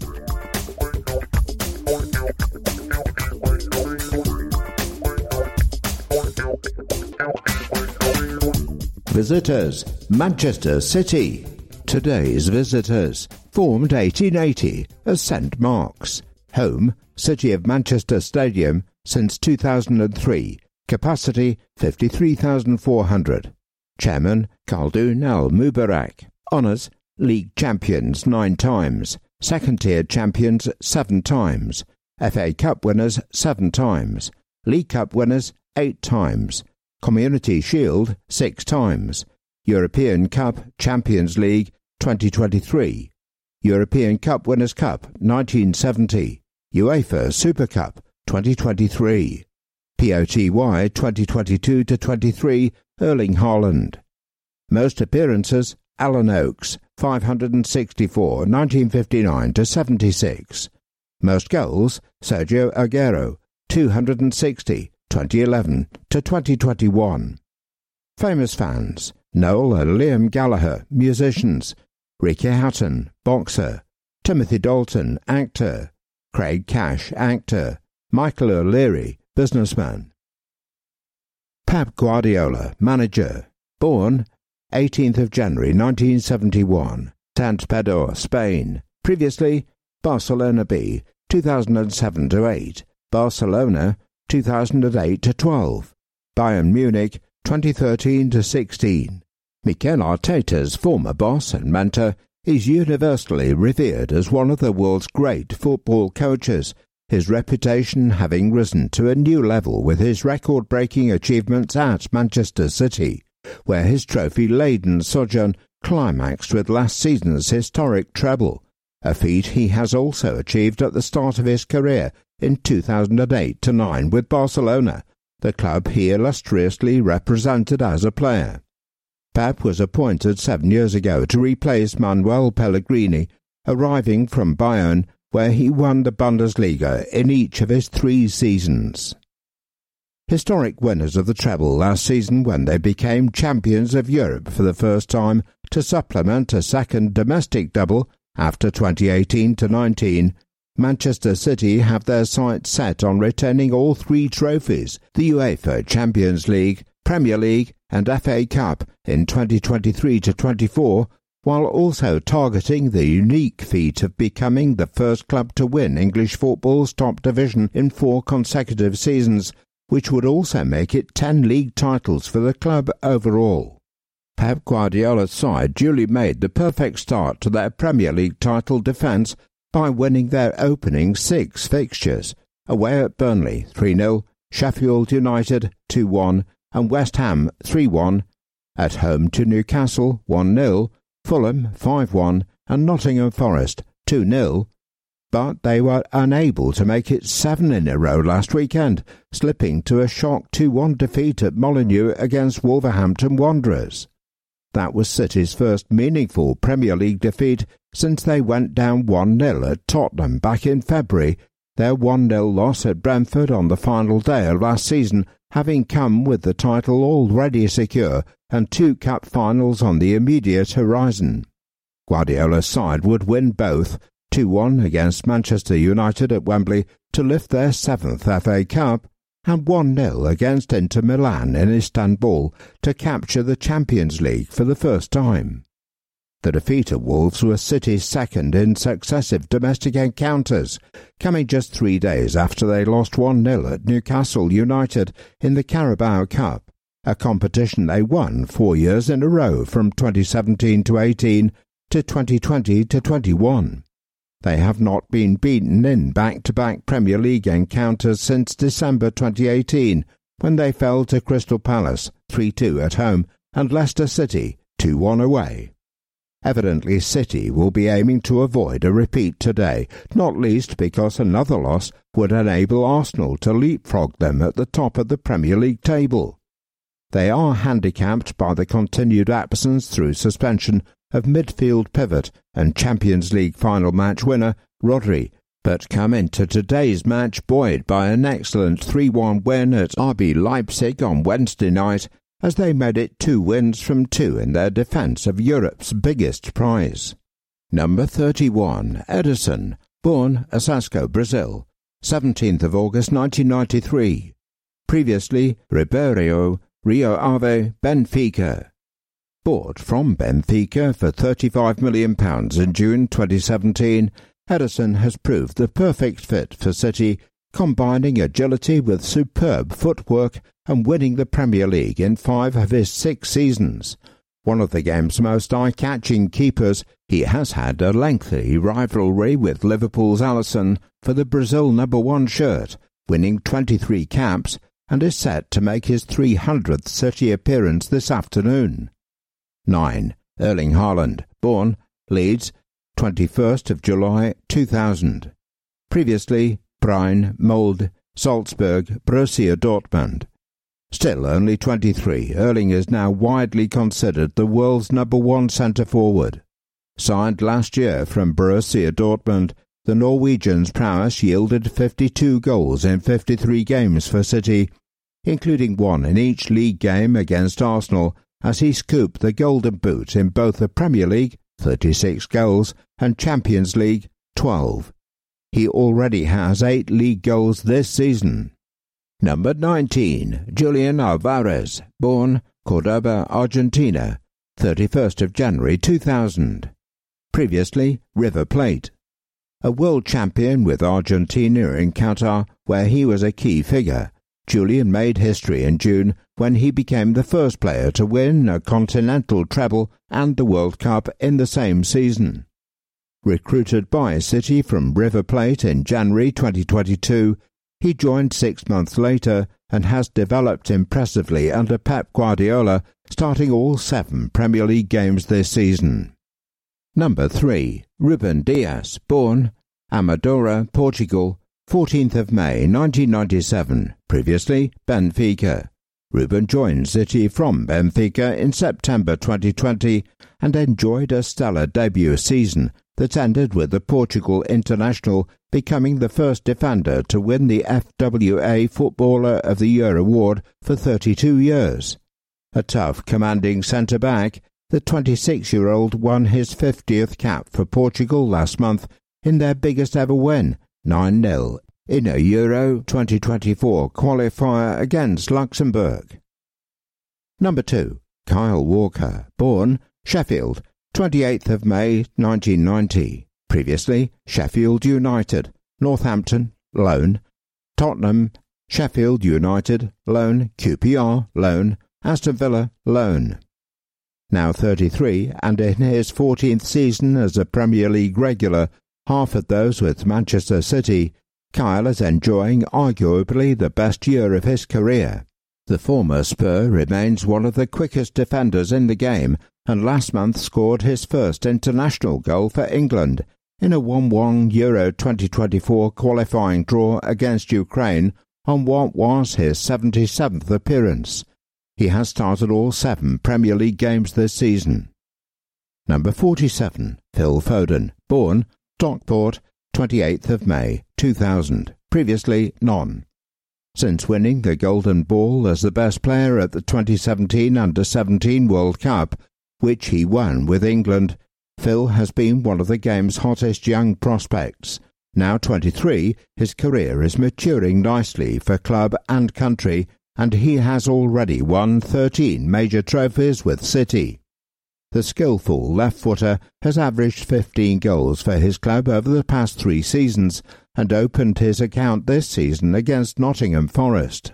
Visitors, Manchester City. Today's visitors, formed 1880 as St Mark's. Home, City of Manchester Stadium, since 2003, capacity 53,400. Chairman Khaldoon Al-Mubarak. Honours, League Champions 9 times, Second-Tier Champions 7 times, FA Cup winners 7 times, League Cup winners 8 times, Community Shield 6 times, European Cup Champions League 2023, European Cup Winners' Cup 1970, UEFA Super Cup 2023, POTY 2022-23 Erling Haaland. Most appearances, Alan Oakes 564 1959-76. Most goals, Sergio Aguero 260 2011-2021. Famous fans, Noel and Liam Gallagher, musicians, Ricky Hatton, boxer, Timothy Dalton, actor. Craig Cash, actor. Michael O'Leary, businessman. Pep Guardiola, manager. Born 18th of January 1971, Sant Pedro, Spain. Previously, Barcelona B, 2007-8, Barcelona 2008-12, Bayern Munich 2013-16. Mikel Arteta's former boss and mentor is universally revered as one of the world's great football coaches, his reputation having risen to a new level with his record-breaking achievements at Manchester City, where his trophy-laden sojourn climaxed with last season's historic treble, a feat he has also achieved at the start of his career in 2008-9 with Barcelona, the club he illustriously represented as a player. Pep was appointed 7 years ago to replace Manuel Pellegrini, arriving from Bayern, where he won the Bundesliga in each of his 3 seasons. Historic winners of the treble last season when they became champions of Europe for the first time to supplement a second domestic double after 2018-19, Manchester City have their sights set on retaining all 3 trophies, the UEFA Champions League, Premier League and FA Cup in 2023-24, while also targeting the unique feat of becoming the first club to win English football's top division in 4 consecutive seasons, which would also make it 10 league titles for the club overall. Pep Guardiola's side duly made the perfect start to their Premier League title defence by winning their opening 6 fixtures, away at Burnley 3-0, Sheffield United 2-1 and West Ham 3-1, at home to Newcastle 1-0, Fulham 5-1 and Nottingham Forest 2-0, but they were unable to make it 7 in a row last weekend, slipping to a shock 2-1 defeat at Molineux against Wolverhampton Wanderers. That was City's first meaningful Premier League defeat since they went down 1-0 at Tottenham back in February, their 1-0 loss at Brentford on the final day of last season having come with the title already secure and 2 cup finals on the immediate horizon. Guardiola's side would win both, 2-1 against Manchester United at Wembley to lift their 7th FA Cup, and 1-0 against Inter Milan in Istanbul to capture the Champions League for the first time. The defeat at Wolves was City's second in successive domestic encounters, coming just 3 days after they lost 1-0 at Newcastle United in the Carabao Cup, a competition they won 4 years in a row from 2017-18 to 2020-21. They have not been beaten in back-to-back Premier League encounters since December 2018, when they fell to Crystal Palace 3-2 at home and Leicester City 2-1 away. Evidently City will be aiming to avoid a repeat today, not least because another loss would enable Arsenal to leapfrog them at the top of the Premier League table. They are handicapped by the continued absence through suspension of midfield pivot and Champions League final match winner Rodri, but come into today's match buoyed by an excellent 3-1 win at RB Leipzig on Wednesday night, as they made it 2 wins from 2 in their defence of Europe's biggest prize. Number 31, Ederson, born Osasco, Brazil, 17th of August 1993. Previously, Ribeiro, Rio Ave, Benfica. Bought from Benfica for £35 million in June 2017, Ederson has proved the perfect fit for City, combining agility with superb footwork and winning the Premier League in 5 of his 6 seasons. One of the game's most eye-catching keepers, he has had a lengthy rivalry with Liverpool's Alisson for the Brazil #1 shirt, winning 23 caps, and is set to make his 300th City appearance this afternoon. 9. Erling Haaland, born Leeds, 21st of July 2000. Previously, Bryn, Molde, Salzburg, Borussia Dortmund. Still only 23, Erling is now widely considered the world's #1 centre-forward. Signed last year from Borussia Dortmund, the Norwegian's prowess yielded 52 goals in 53 games for City, including 1 in each league game against Arsenal, as he scooped the Golden Boot in both the Premier League, 36 goals, and Champions League, 12. He already has 8 league goals this season. Number 19, Julian Alvarez, born Cordoba, Argentina, 31st of January 2000. Previously, River Plate. A world champion with Argentina in Qatar, where he was a key figure, Julian made history in June when he became the first player to win a continental treble and the World Cup in the same season. Recruited by City from River Plate in January 2022, he joined 6 months later and has developed impressively under Pep Guardiola, starting all 7 Premier League games this season. Number 3, Ruben Dias, born Amadora, Portugal, 14th of May 1997, previously Benfica. Ruben joined City from Benfica in September 2020 and enjoyed a stellar debut season that ended with the Portugal international becoming the first defender to win the FWA Footballer of the Year award for 32 years. A tough, commanding centre-back, the 26-year-old won his 50th cap for Portugal last month in their biggest ever win, 9-0, in a Euro 2024 qualifier against Luxembourg. Number 2, Kyle Walker, born Sheffield, 28th of May 1990. Previously, Sheffield United, Northampton, loan, Tottenham, Sheffield United, loan, QPR, loan, Aston Villa, loan. Now 33 and in his 14th season as a Premier League regular, half of those with Manchester City, Kyle is enjoying arguably the best year of his career. The former Spur remains one of the quickest defenders in the game and last month scored his first international goal for England in a 1-1 Euro 2024 qualifying draw against Ukraine on what was his 77th appearance. He has started all 7 Premier League games this season. Number 47, Phil Foden, born Stockport, 28th of May 2000, previously none. Since winning the Golden Ball as the best player at the 2017 Under-17 World Cup, which he won with England, Phil has been one of the game's hottest young prospects. Now 23, his career is maturing nicely for club and country, and he has already won 13 major trophies with City. The skillful left-footer has averaged 15 goals for his club over the past 3 seasons and opened his account this season against Nottingham Forest.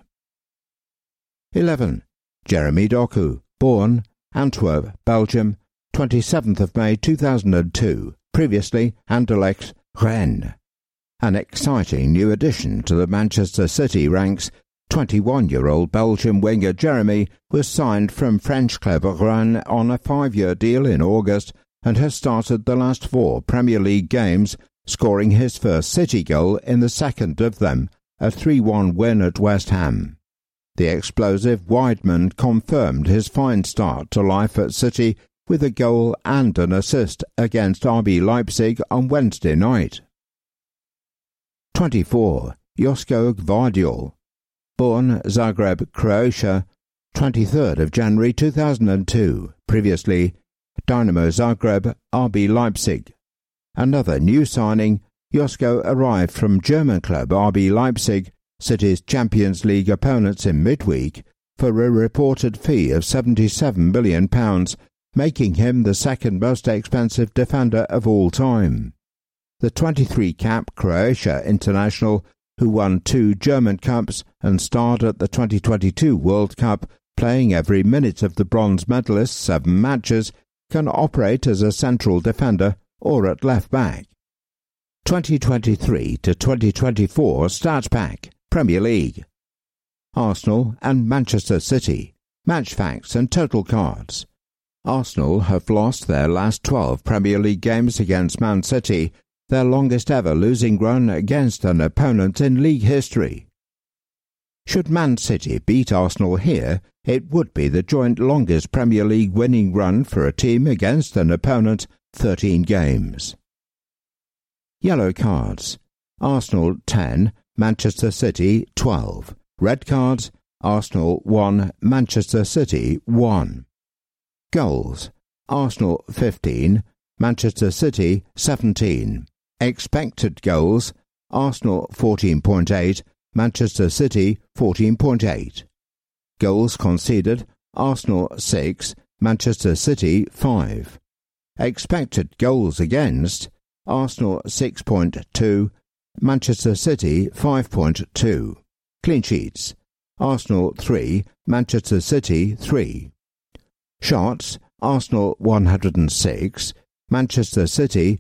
11. Jeremy Doku, born Antwerp, Belgium, 27th of May 2002, previously Anderlecht, Rennes. An exciting new addition to the Manchester City ranks, 21-year-old Belgian winger Jeremy was signed from French club Rennes on a 5-year deal in August and has started the last 4 Premier League games, scoring his first City goal in the second of them, a 3-1 win at West Ham. The explosive Weidman confirmed his fine start to life at City with a goal and an assist against RB Leipzig on Wednesday night. 24. Josko Gvardiol, born Zagreb, Croatia, 23rd of January 2002, previously Dynamo Zagreb, RB Leipzig. Another new signing, Josko arrived from German club RB Leipzig, City's Champions League opponents in midweek, for a reported fee of £77 million, making him the second most expensive defender of all time. The 23-cap Croatia international, who won 2 German Cups and starred at the 2022 World Cup, playing every minute of the bronze medalists' 7 matches, can operate as a central defender or at left-back. 2023 to 2024 Stats Pack, Premier League. Arsenal and Manchester City, match facts and total cards. Arsenal have lost their last 12 Premier League games against Man City, their longest ever losing run against an opponent in league history. Should Man City beat Arsenal here, it would be the joint longest Premier League winning run for a team against an opponent, 13 games. Yellow cards. Arsenal 10, Manchester City 12. Red cards. Arsenal 1, Manchester City 1. Goals. Arsenal 15, Manchester City 17. Expected goals, Arsenal 14.8, Manchester City 14.8. Goals conceded, Arsenal 6, Manchester City 5. Expected goals against, Arsenal 6.2, Manchester City 5.2. Clean sheets, Arsenal 3, Manchester City 3. Shots, Arsenal 106, Manchester City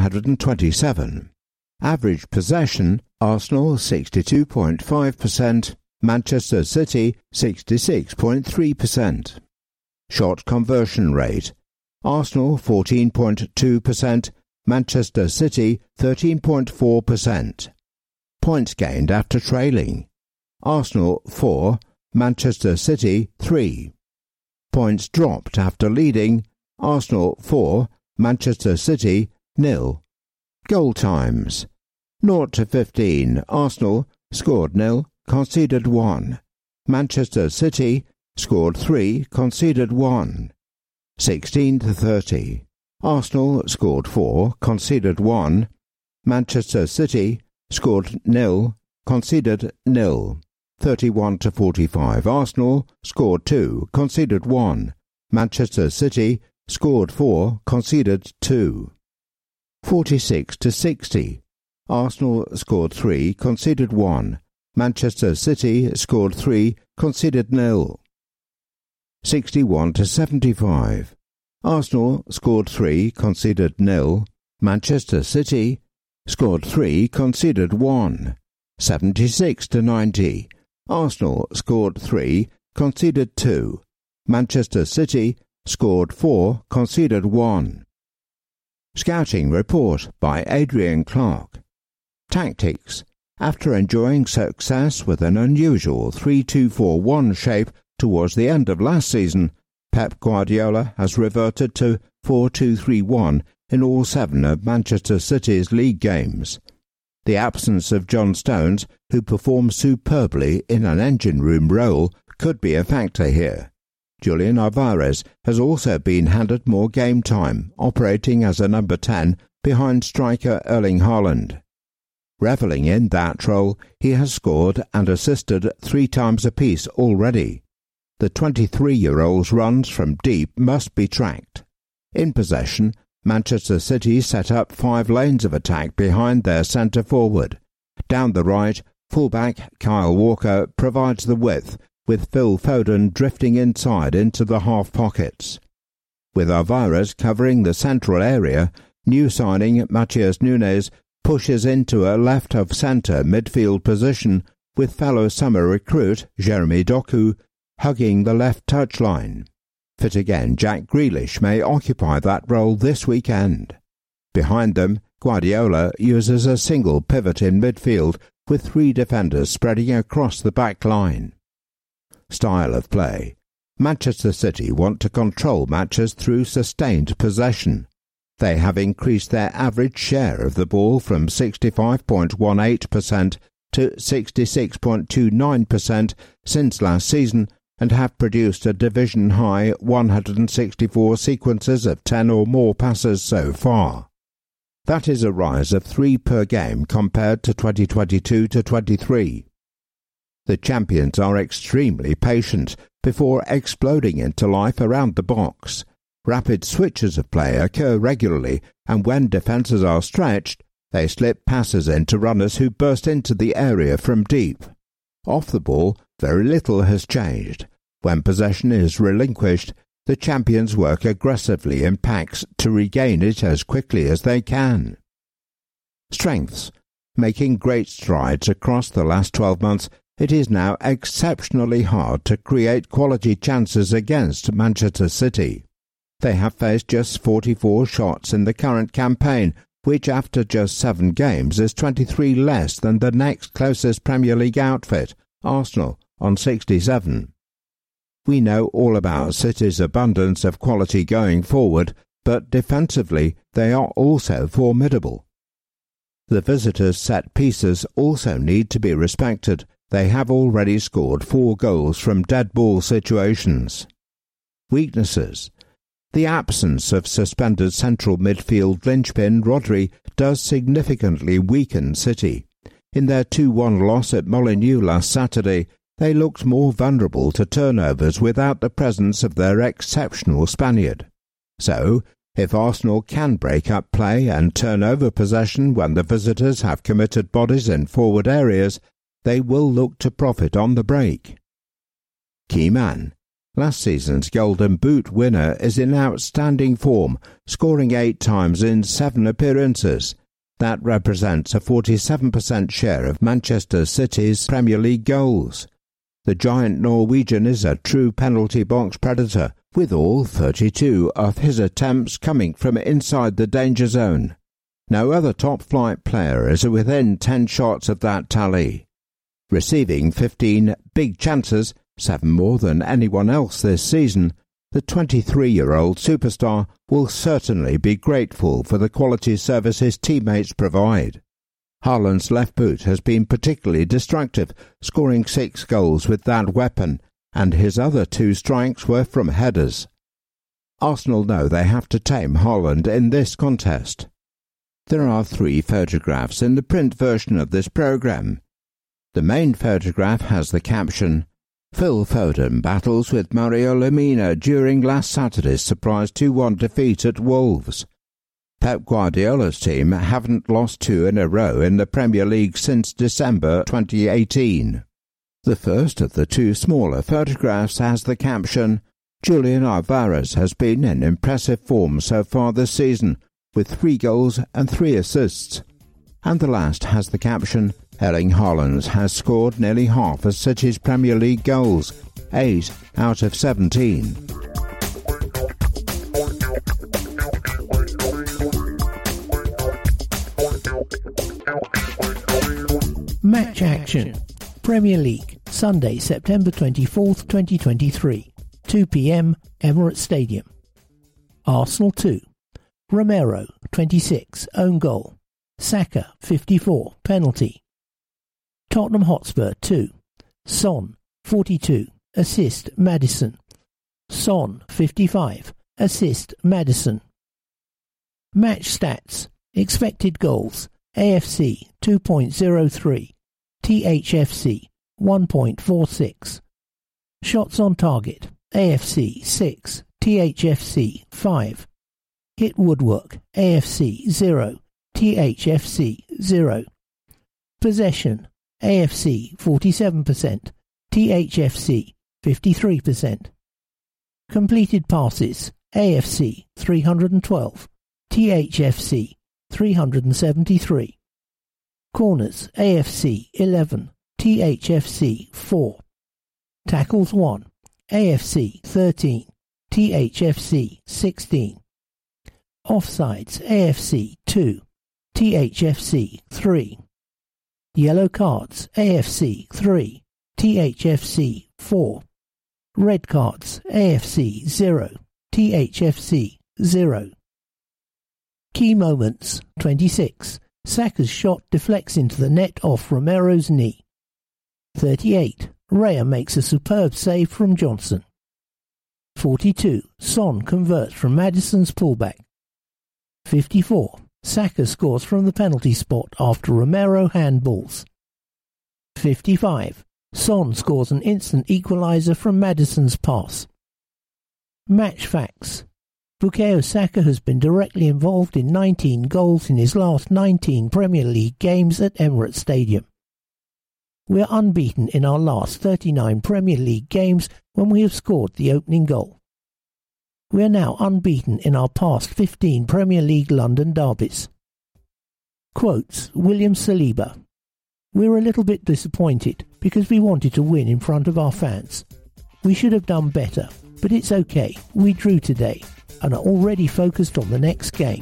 127. Average possession, Arsenal 62.5%, Manchester City 66.3%. Shot conversion rate, Arsenal 14.2%, Manchester City 13.4%. Points gained after trailing, Arsenal 4, Manchester City 3. Points dropped after leading, Arsenal 4, Manchester City 0. Goal times, 0 to 15, Arsenal scored 0, conceded 1. Manchester City scored 3, conceded 1. 16 to 30, Arsenal scored 4, conceded 1. Manchester City scored 0, conceded 0. 31 to 45, Arsenal scored 2, conceded 1. Manchester City scored 4, conceded 2. 46 to 60, Arsenal scored 3, conceded 1. Manchester City scored 3, conceded 0. 61 to 75, Arsenal scored 3, conceded 0. Manchester City scored 3, conceded 1. 76 to 90, Arsenal scored 3, conceded 2. Manchester City scored 4, conceded 1. Scouting report by Adrian Clark. Tactics. After enjoying success with an unusual 3-2-4-1 shape towards the end of last season, Pep Guardiola has reverted to 4-2-3-1 in all 7 of Manchester City's league games. The absence of John Stones, who performed superbly in an engine room role, could be a factor here. Julian Alvarez has also been handed more game time, operating as a number 10 behind striker Erling Haaland. Revelling in that role, he has scored and assisted 3 times apiece already. The 23-year-old's runs from deep must be tracked. In possession, Manchester City set up 5 lanes of attack behind their centre-forward. Down the right, fullback Kyle Walker provides the width, with Phil Foden drifting inside into the half pockets. With Alvarez covering the central area, new signing Matheus Nunes pushes into a left-of-centre midfield position, with fellow summer recruit Jeremy Doku hugging the left touchline. Fit again, Jack Grealish may occupy that role this weekend. Behind them, Guardiola uses a single pivot in midfield with 3 defenders spreading across the back line. Style of play. Manchester City want to control matches through sustained possession. They have increased their average share of the ball from 65.18% to 66.29% since last season, and have produced a division-high 164 sequences of 10 or more passes so far. That is a rise of 3 per game compared to 2022-23. The champions are extremely patient before exploding into life around the box. Rapid switches of play occur regularly, and when defences are stretched, they slip passes into runners who burst into the area from deep. Off the ball, very little has changed. When possession is relinquished, the champions work aggressively in packs to regain it as quickly as they can. Strengths. Making great strides across the last 12 months, it is now exceptionally hard to create quality chances against Manchester City. They have faced just 44 shots in the current campaign, which after just 7 games is 23 less than the next closest Premier League outfit, Arsenal, on 67. We know all about City's abundance of quality going forward, but defensively they are also formidable. The visitors' set pieces also need to be respected. They have already scored 4 goals from dead ball situations. Weaknesses. the absence of suspended central midfield linchpin Rodri does significantly weaken City. In their 2-1 loss at Molineux last Saturday, they looked more vulnerable to turnovers without the presence of their exceptional Spaniard. So, if Arsenal can break up play and turn over possession when the visitors have committed bodies in forward areas, they will look to profit on the break. Key man. Last season's Golden Boot winner is in outstanding form, scoring 8 times in 7 appearances. That represents a 47% share of Manchester City's Premier League goals. The giant Norwegian is a true penalty box predator, with all 32 of his attempts coming from inside the danger zone. No other top-flight player is within 10 shots of that tally. Receiving 15 big chances, 7 more than anyone else this season, the 23-year-old superstar will certainly be grateful for the quality service his teammates provide. Haaland's left boot has been particularly destructive, scoring 6 goals with that weapon, and his other 2 strikes were from headers. Arsenal know they have to tame Haaland in this contest. There are 3 photographs in the print version of this programme. The main photograph has the caption, Phil Foden battles with Mario Lemina during last Saturday's surprise 2-1 defeat at Wolves. Pep Guardiola's team haven't lost 2 in a row in the Premier League since December 2018. The first of the 2 smaller photographs has the caption, Julian Alvarez has been in impressive form so far this season, with 3 goals and 3 assists. And the last has the caption, Erling Haaland has scored nearly half of City's Premier League goals, 8 out of 17. Match action. Premier League, Sunday, September 24th, 2023, 2 p.m, Emirates Stadium. Arsenal 2. Romero, 26, own goal. Saka, 54, penalty. Tottenham Hotspur 2. Son, 42, assist Maddison. Son, 55, assist Maddison. Match stats. Expected goals. AFC 2.03. THFC 1.46. Shots on target. AFC 6. THFC 5. Hit woodwork. AFC 0. THFC 0. Possession. AFC 47%. THFC 53%. Completed passes. AFC 312. THFC 373. Corners. AFC 11. THFC 4. Tackles 1. AFC 13. THFC 16. Offsides. AFC 2. THFC 3. Yellow cards. AFC 3. THFC 4. Red cards. AFC 0. THFC 0. Key moments. 26. Saka's shot deflects into the net off Romero's knee. 38. Raya makes a superb save from Johnson. 42. Son converts from Maddison's pullback. 54. Saka scores from the penalty spot after Romero handballs. 55. Son scores an instant equaliser from Maddison's pass. Match facts. Bukayo Saka has been directly involved in 19 goals in his last 19 Premier League games at Emirates Stadium. We are unbeaten in our last 39 Premier League games when we have scored the opening goal. We are now unbeaten in our past 15 Premier League London derbies. Quotes. William Saliba. We were a little bit disappointed because we wanted to win in front of our fans. We should have done better, but it's okay. We drew today and are already focused on the next game.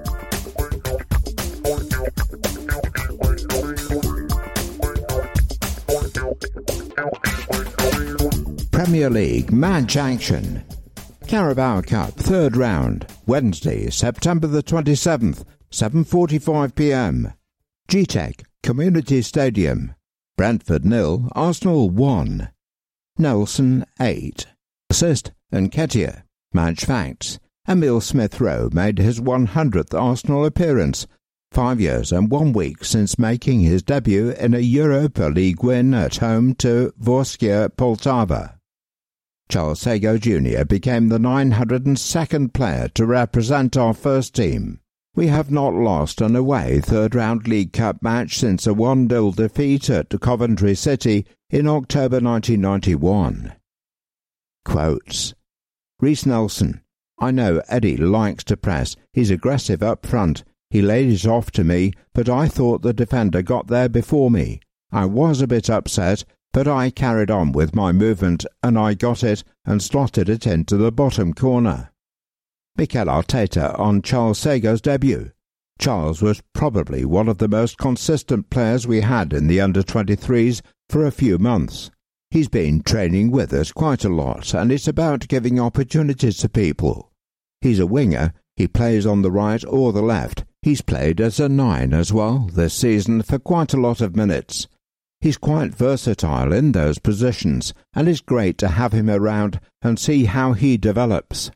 Premier League match action. Carabao Cup third round, Wednesday, September the 27th, 7:45 p.m. GTEC Community Stadium. Brentford 0, Arsenal 1. Nelson 8. Assist Nketiah. Match facts. Emile Smith-Rowe made his 100th Arsenal appearance, 5 years and 1 week since making his debut in a Europa League win at home to Vorskia Poltava. Charles Sago Jr. became the 902nd player to represent our first team. We have not lost an away third-round League Cup match since a 1-0 defeat at Coventry City in October 1991. Quotes. Reece Nelson. I know Eddie likes to press. He's aggressive up front. He laid it off to me, but I thought the defender got there before me. I was a bit upset, but I carried on with my movement and I got it and slotted it into the bottom corner. Mikel Arteta on Charles Sago's debut. Charles was probably one of the most consistent players we had in the under-23s for a few months. He's been training with us quite a lot, and it's about giving opportunities to people. He's a winger. He plays on the right or the left. He's played as a 9 as well this season for quite a lot of minutes. He's quite versatile in those positions, and it's great to have him around and see how he develops.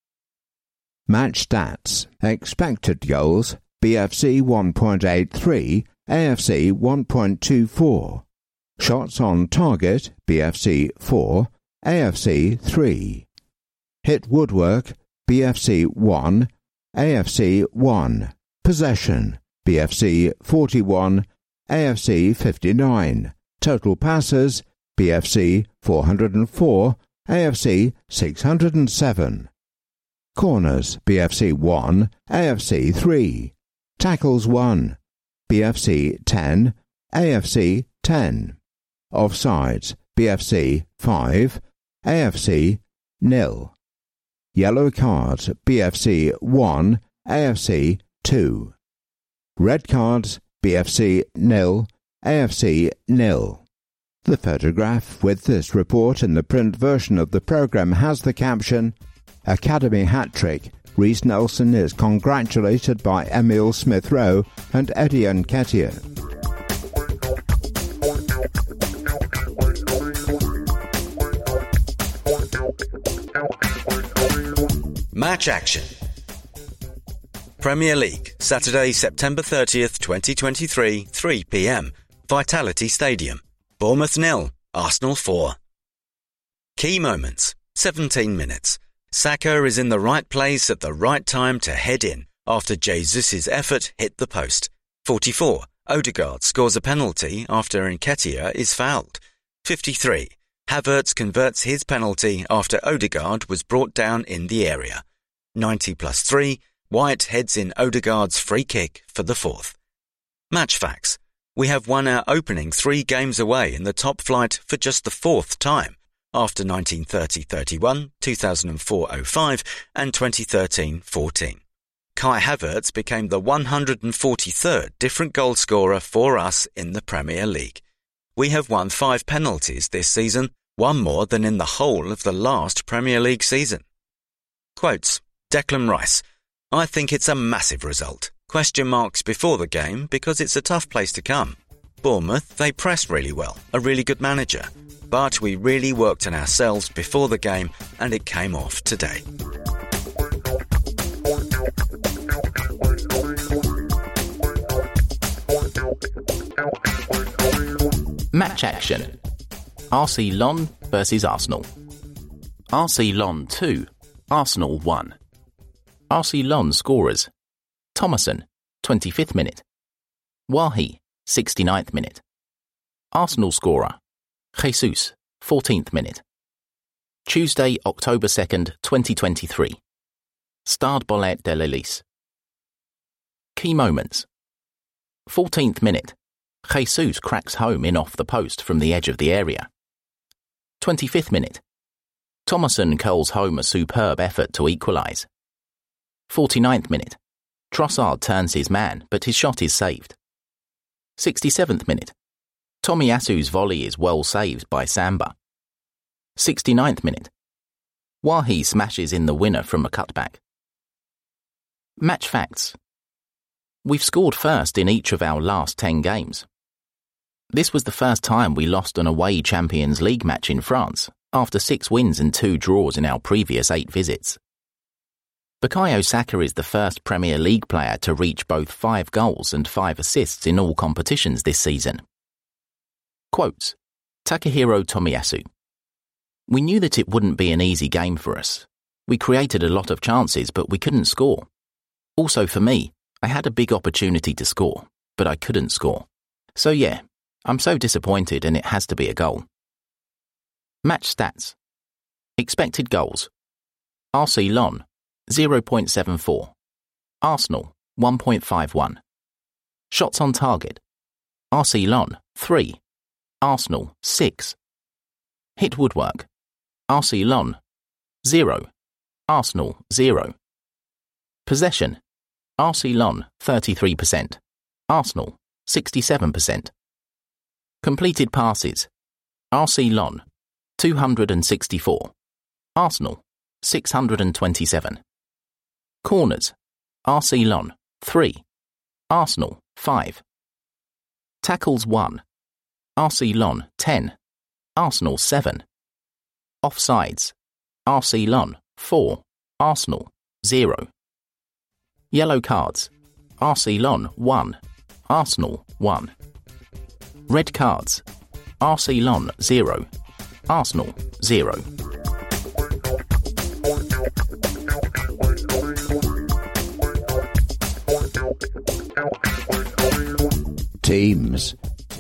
Match stats. Expected goals, BFC 1.83, AFC 1.24. Shots on target, BFC 4, AFC 3. Hit woodwork, BFC 1, AFC 1. Possession, BFC 41, AFC 59. Total passes, BFC 404, AFC 607. Corners, BFC 1, AFC 3. Tackles 1, BFC 10, AFC 10. Offsides, BFC 5, AFC 0. Yellow cards, BFC 1, AFC 2. Red cards, BFC 0, AFC 0. The photograph with this report in the print version of the programme has the caption, Academy hat-trick, Reece Nelson is congratulated by Emile Smith-Rowe and Eddie Nketiah. Match action. Premier League, Saturday, September 30th, 2023, 3 p.m. Vitality Stadium. Bournemouth 0, Arsenal 4. Key moments. 17 minutes. Saka is in the right place at the right time to head in after Jesus' effort hit the post. 44. Odegaard scores a penalty after Nketiah is fouled. 53. Havertz converts his penalty after Odegaard was brought down in the area. 90+3. White heads in Odegaard's free kick for the 4th. Match facts. We have won our opening 3 games away in the top flight for just the 4th time, after 1930-31, 2004-05 and 2013-14. Kai Havertz became the 143rd different goal scorer for us in the Premier League. We have won 5 penalties this season, 1 more than in the whole of the last Premier League season. Quotes. Declan Rice. I think it's a massive result. Question marks before the game because it's a tough place to come. Bournemouth, they press really well, a really good manager. But we really worked on ourselves before the game and it came off today. Match action. RC Lens versus Arsenal. RC Lens 2, Arsenal 1. RC Lens scorers. Thomason, 25th minute. Wahi, 69th minute. Arsenal scorer. Jesus, 14th minute. Tuesday, October 2nd, 2023. Stade Bolette de l'Elysée. Key moments. 14th minute. Jesus cracks home in off the post from the edge of the area. 25th minute. Thomason curls home a superb effort to equalise. 49th minute. Trossard turns his man, but his shot is saved. 67th minute. Tomiyasu's volley is well saved by Samba. 69th minute. Wahi smashes in the winner from a cutback. Match facts. We've scored first in each of our last 10 games. This was the first time we lost an away Champions League match in France, after 6 wins and 2 draws in our previous 8 visits. Bukayo Saka is the first Premier League player to reach both 5 goals and 5 assists in all competitions this season. Quotes: Takahiro Tomiyasu. We knew that it wouldn't be an easy game for us. We created a lot of chances, but we couldn't score. Also for me, I had a big opportunity to score, but I couldn't score. So yeah, I'm so disappointed and it has to be a goal. Match stats. Expected goals. RC Lon, 0.74. Arsenal, 1.51. Shots on target. RC Lon, 3. Arsenal, 6. Hit woodwork. RC Lon, 0. Arsenal, 0. Possession. RC Lon, 33%. Arsenal, 67%. Completed passes. RC Lon, 264. Arsenal, 627. Corners. RC Lon, 3. Arsenal, 5. Tackles 1. RC Lon, 10. Arsenal, 7. Offsides. RC Lon, 4. Arsenal, 0. Yellow cards. RC Lon, 1. Arsenal, 1. Red cards. RC Lon, 0. Arsenal, 0. Teams.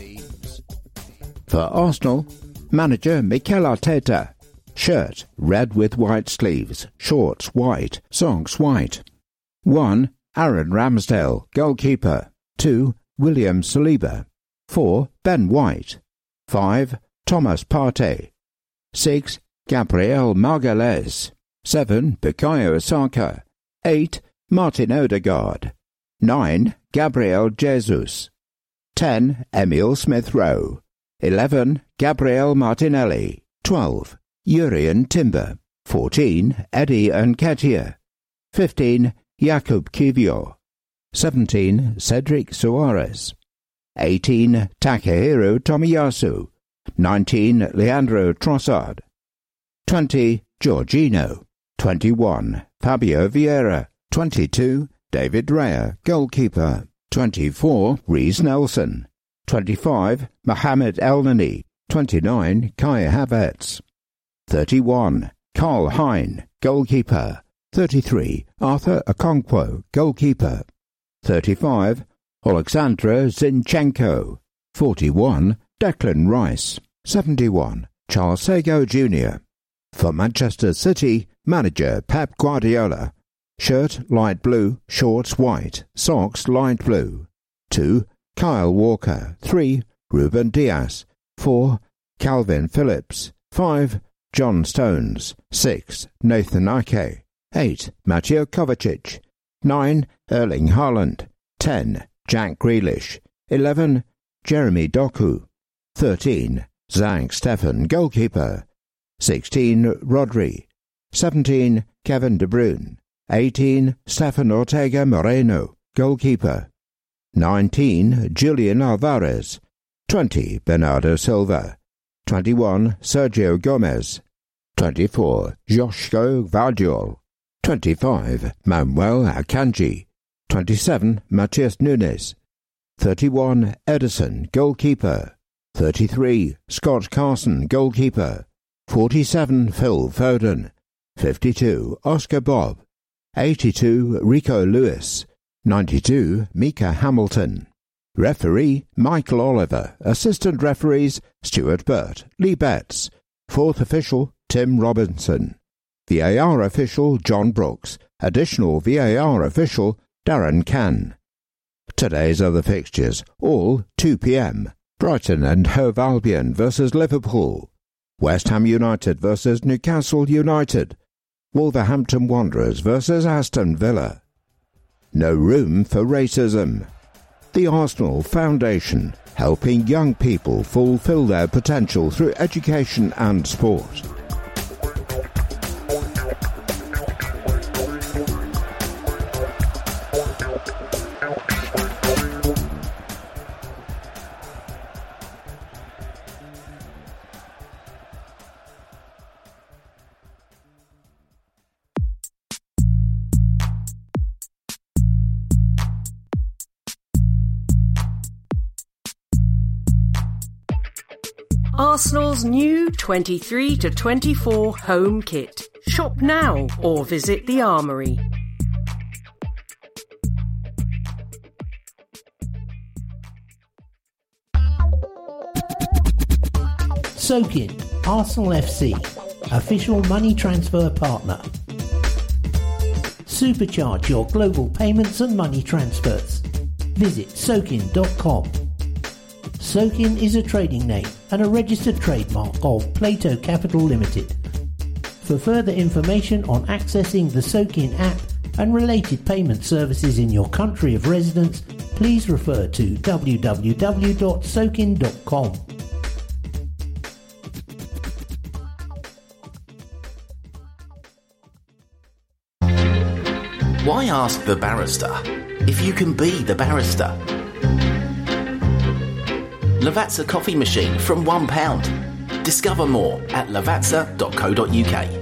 For Arsenal, manager Mikel Arteta. Shirt, red with white sleeves. Shorts, white. Socks, white. 1. Aaron Ramsdale, goalkeeper. 2. William Saliba. 4. Ben White. 5. Thomas Partey. 6. Gabriel Magalhaes. 7. Bukayo Saka. 8. Martin Odegaard. 9. Gabriel Jesus. 10. Emil Smith-Rowe. 11. Gabriel Martinelli. 12. Jurrien Timber. 14. Eddie Nketiah. 15. Jakub Kiwior. 17. Cedric Soares. 18. Takahiro Tomiyasu. 19. Leandro Trossard. 20. Jorginho. 21. Fabio Vieira. 22. David Raya, goalkeeper. 24. Reece Nelson. 25. Mohamed Elneny. 29. Kai Havertz. 31. Karl Hein, goalkeeper. 33. Arthur Okonkwo, goalkeeper. 35. Alexandra Zinchenko. 41. Declan Rice. 71. Charles Sago Jr. For Manchester City, manager Pep Guardiola. Shirt light blue, shorts white, socks light blue. 2. Kyle Walker. 3. Ruben Dias. 4. Calvin Phillips. 5. John Stones. 6. Nathan Ake. 8. Mateo Kovacic. 9. Erling Haaland. 10. Jack Grealish. 11. Jeremy Doku. 13. Zhang Stefan, goalkeeper. 16. Rodri. 17. Kevin De Bruyne. 18. Stefan Ortega Moreno, goalkeeper. 19. Julian Alvarez. 20. Bernardo Silva. 21. Sergio Gomez. 24. Joshko Gvardiol. 25. Manuel Akanji. 27. Matheus Nunes. 31. Ederson, goalkeeper. 33. Scott Carson, goalkeeper. 47. Phil Foden. 52. Oscar Bob. 82. Rico Lewis. 92. Mika Hamilton. Referee Michael Oliver. Assistant referees Stuart Burt, Lee Betts. Fourth official Tim Robinson. VAR official John Brooks. Additional VAR official Darren Cann. Today's other fixtures, all 2 p.m. Brighton and Hove Albion versus Liverpool. West Ham United versus Newcastle United. Wolverhampton Wanderers versus Aston Villa. No room for racism. The Arsenal Foundation, helping young people fulfill their potential through education and sport. Arsenal's new 23-24 home kit. Shop now or visit the Armoury. Sokin, Arsenal FC, official money transfer partner. Supercharge your global payments and money transfers. Visit Sokin.com. Sokin is a trading name and a registered trademark of Plato Capital Limited. For further information on accessing the Sokin app and related payment services in your country of residence, please refer to www.sokin.com. Why ask the barrister if you can be the barrister? Lavazza coffee machine from £1. Discover more at lavazza.co.uk.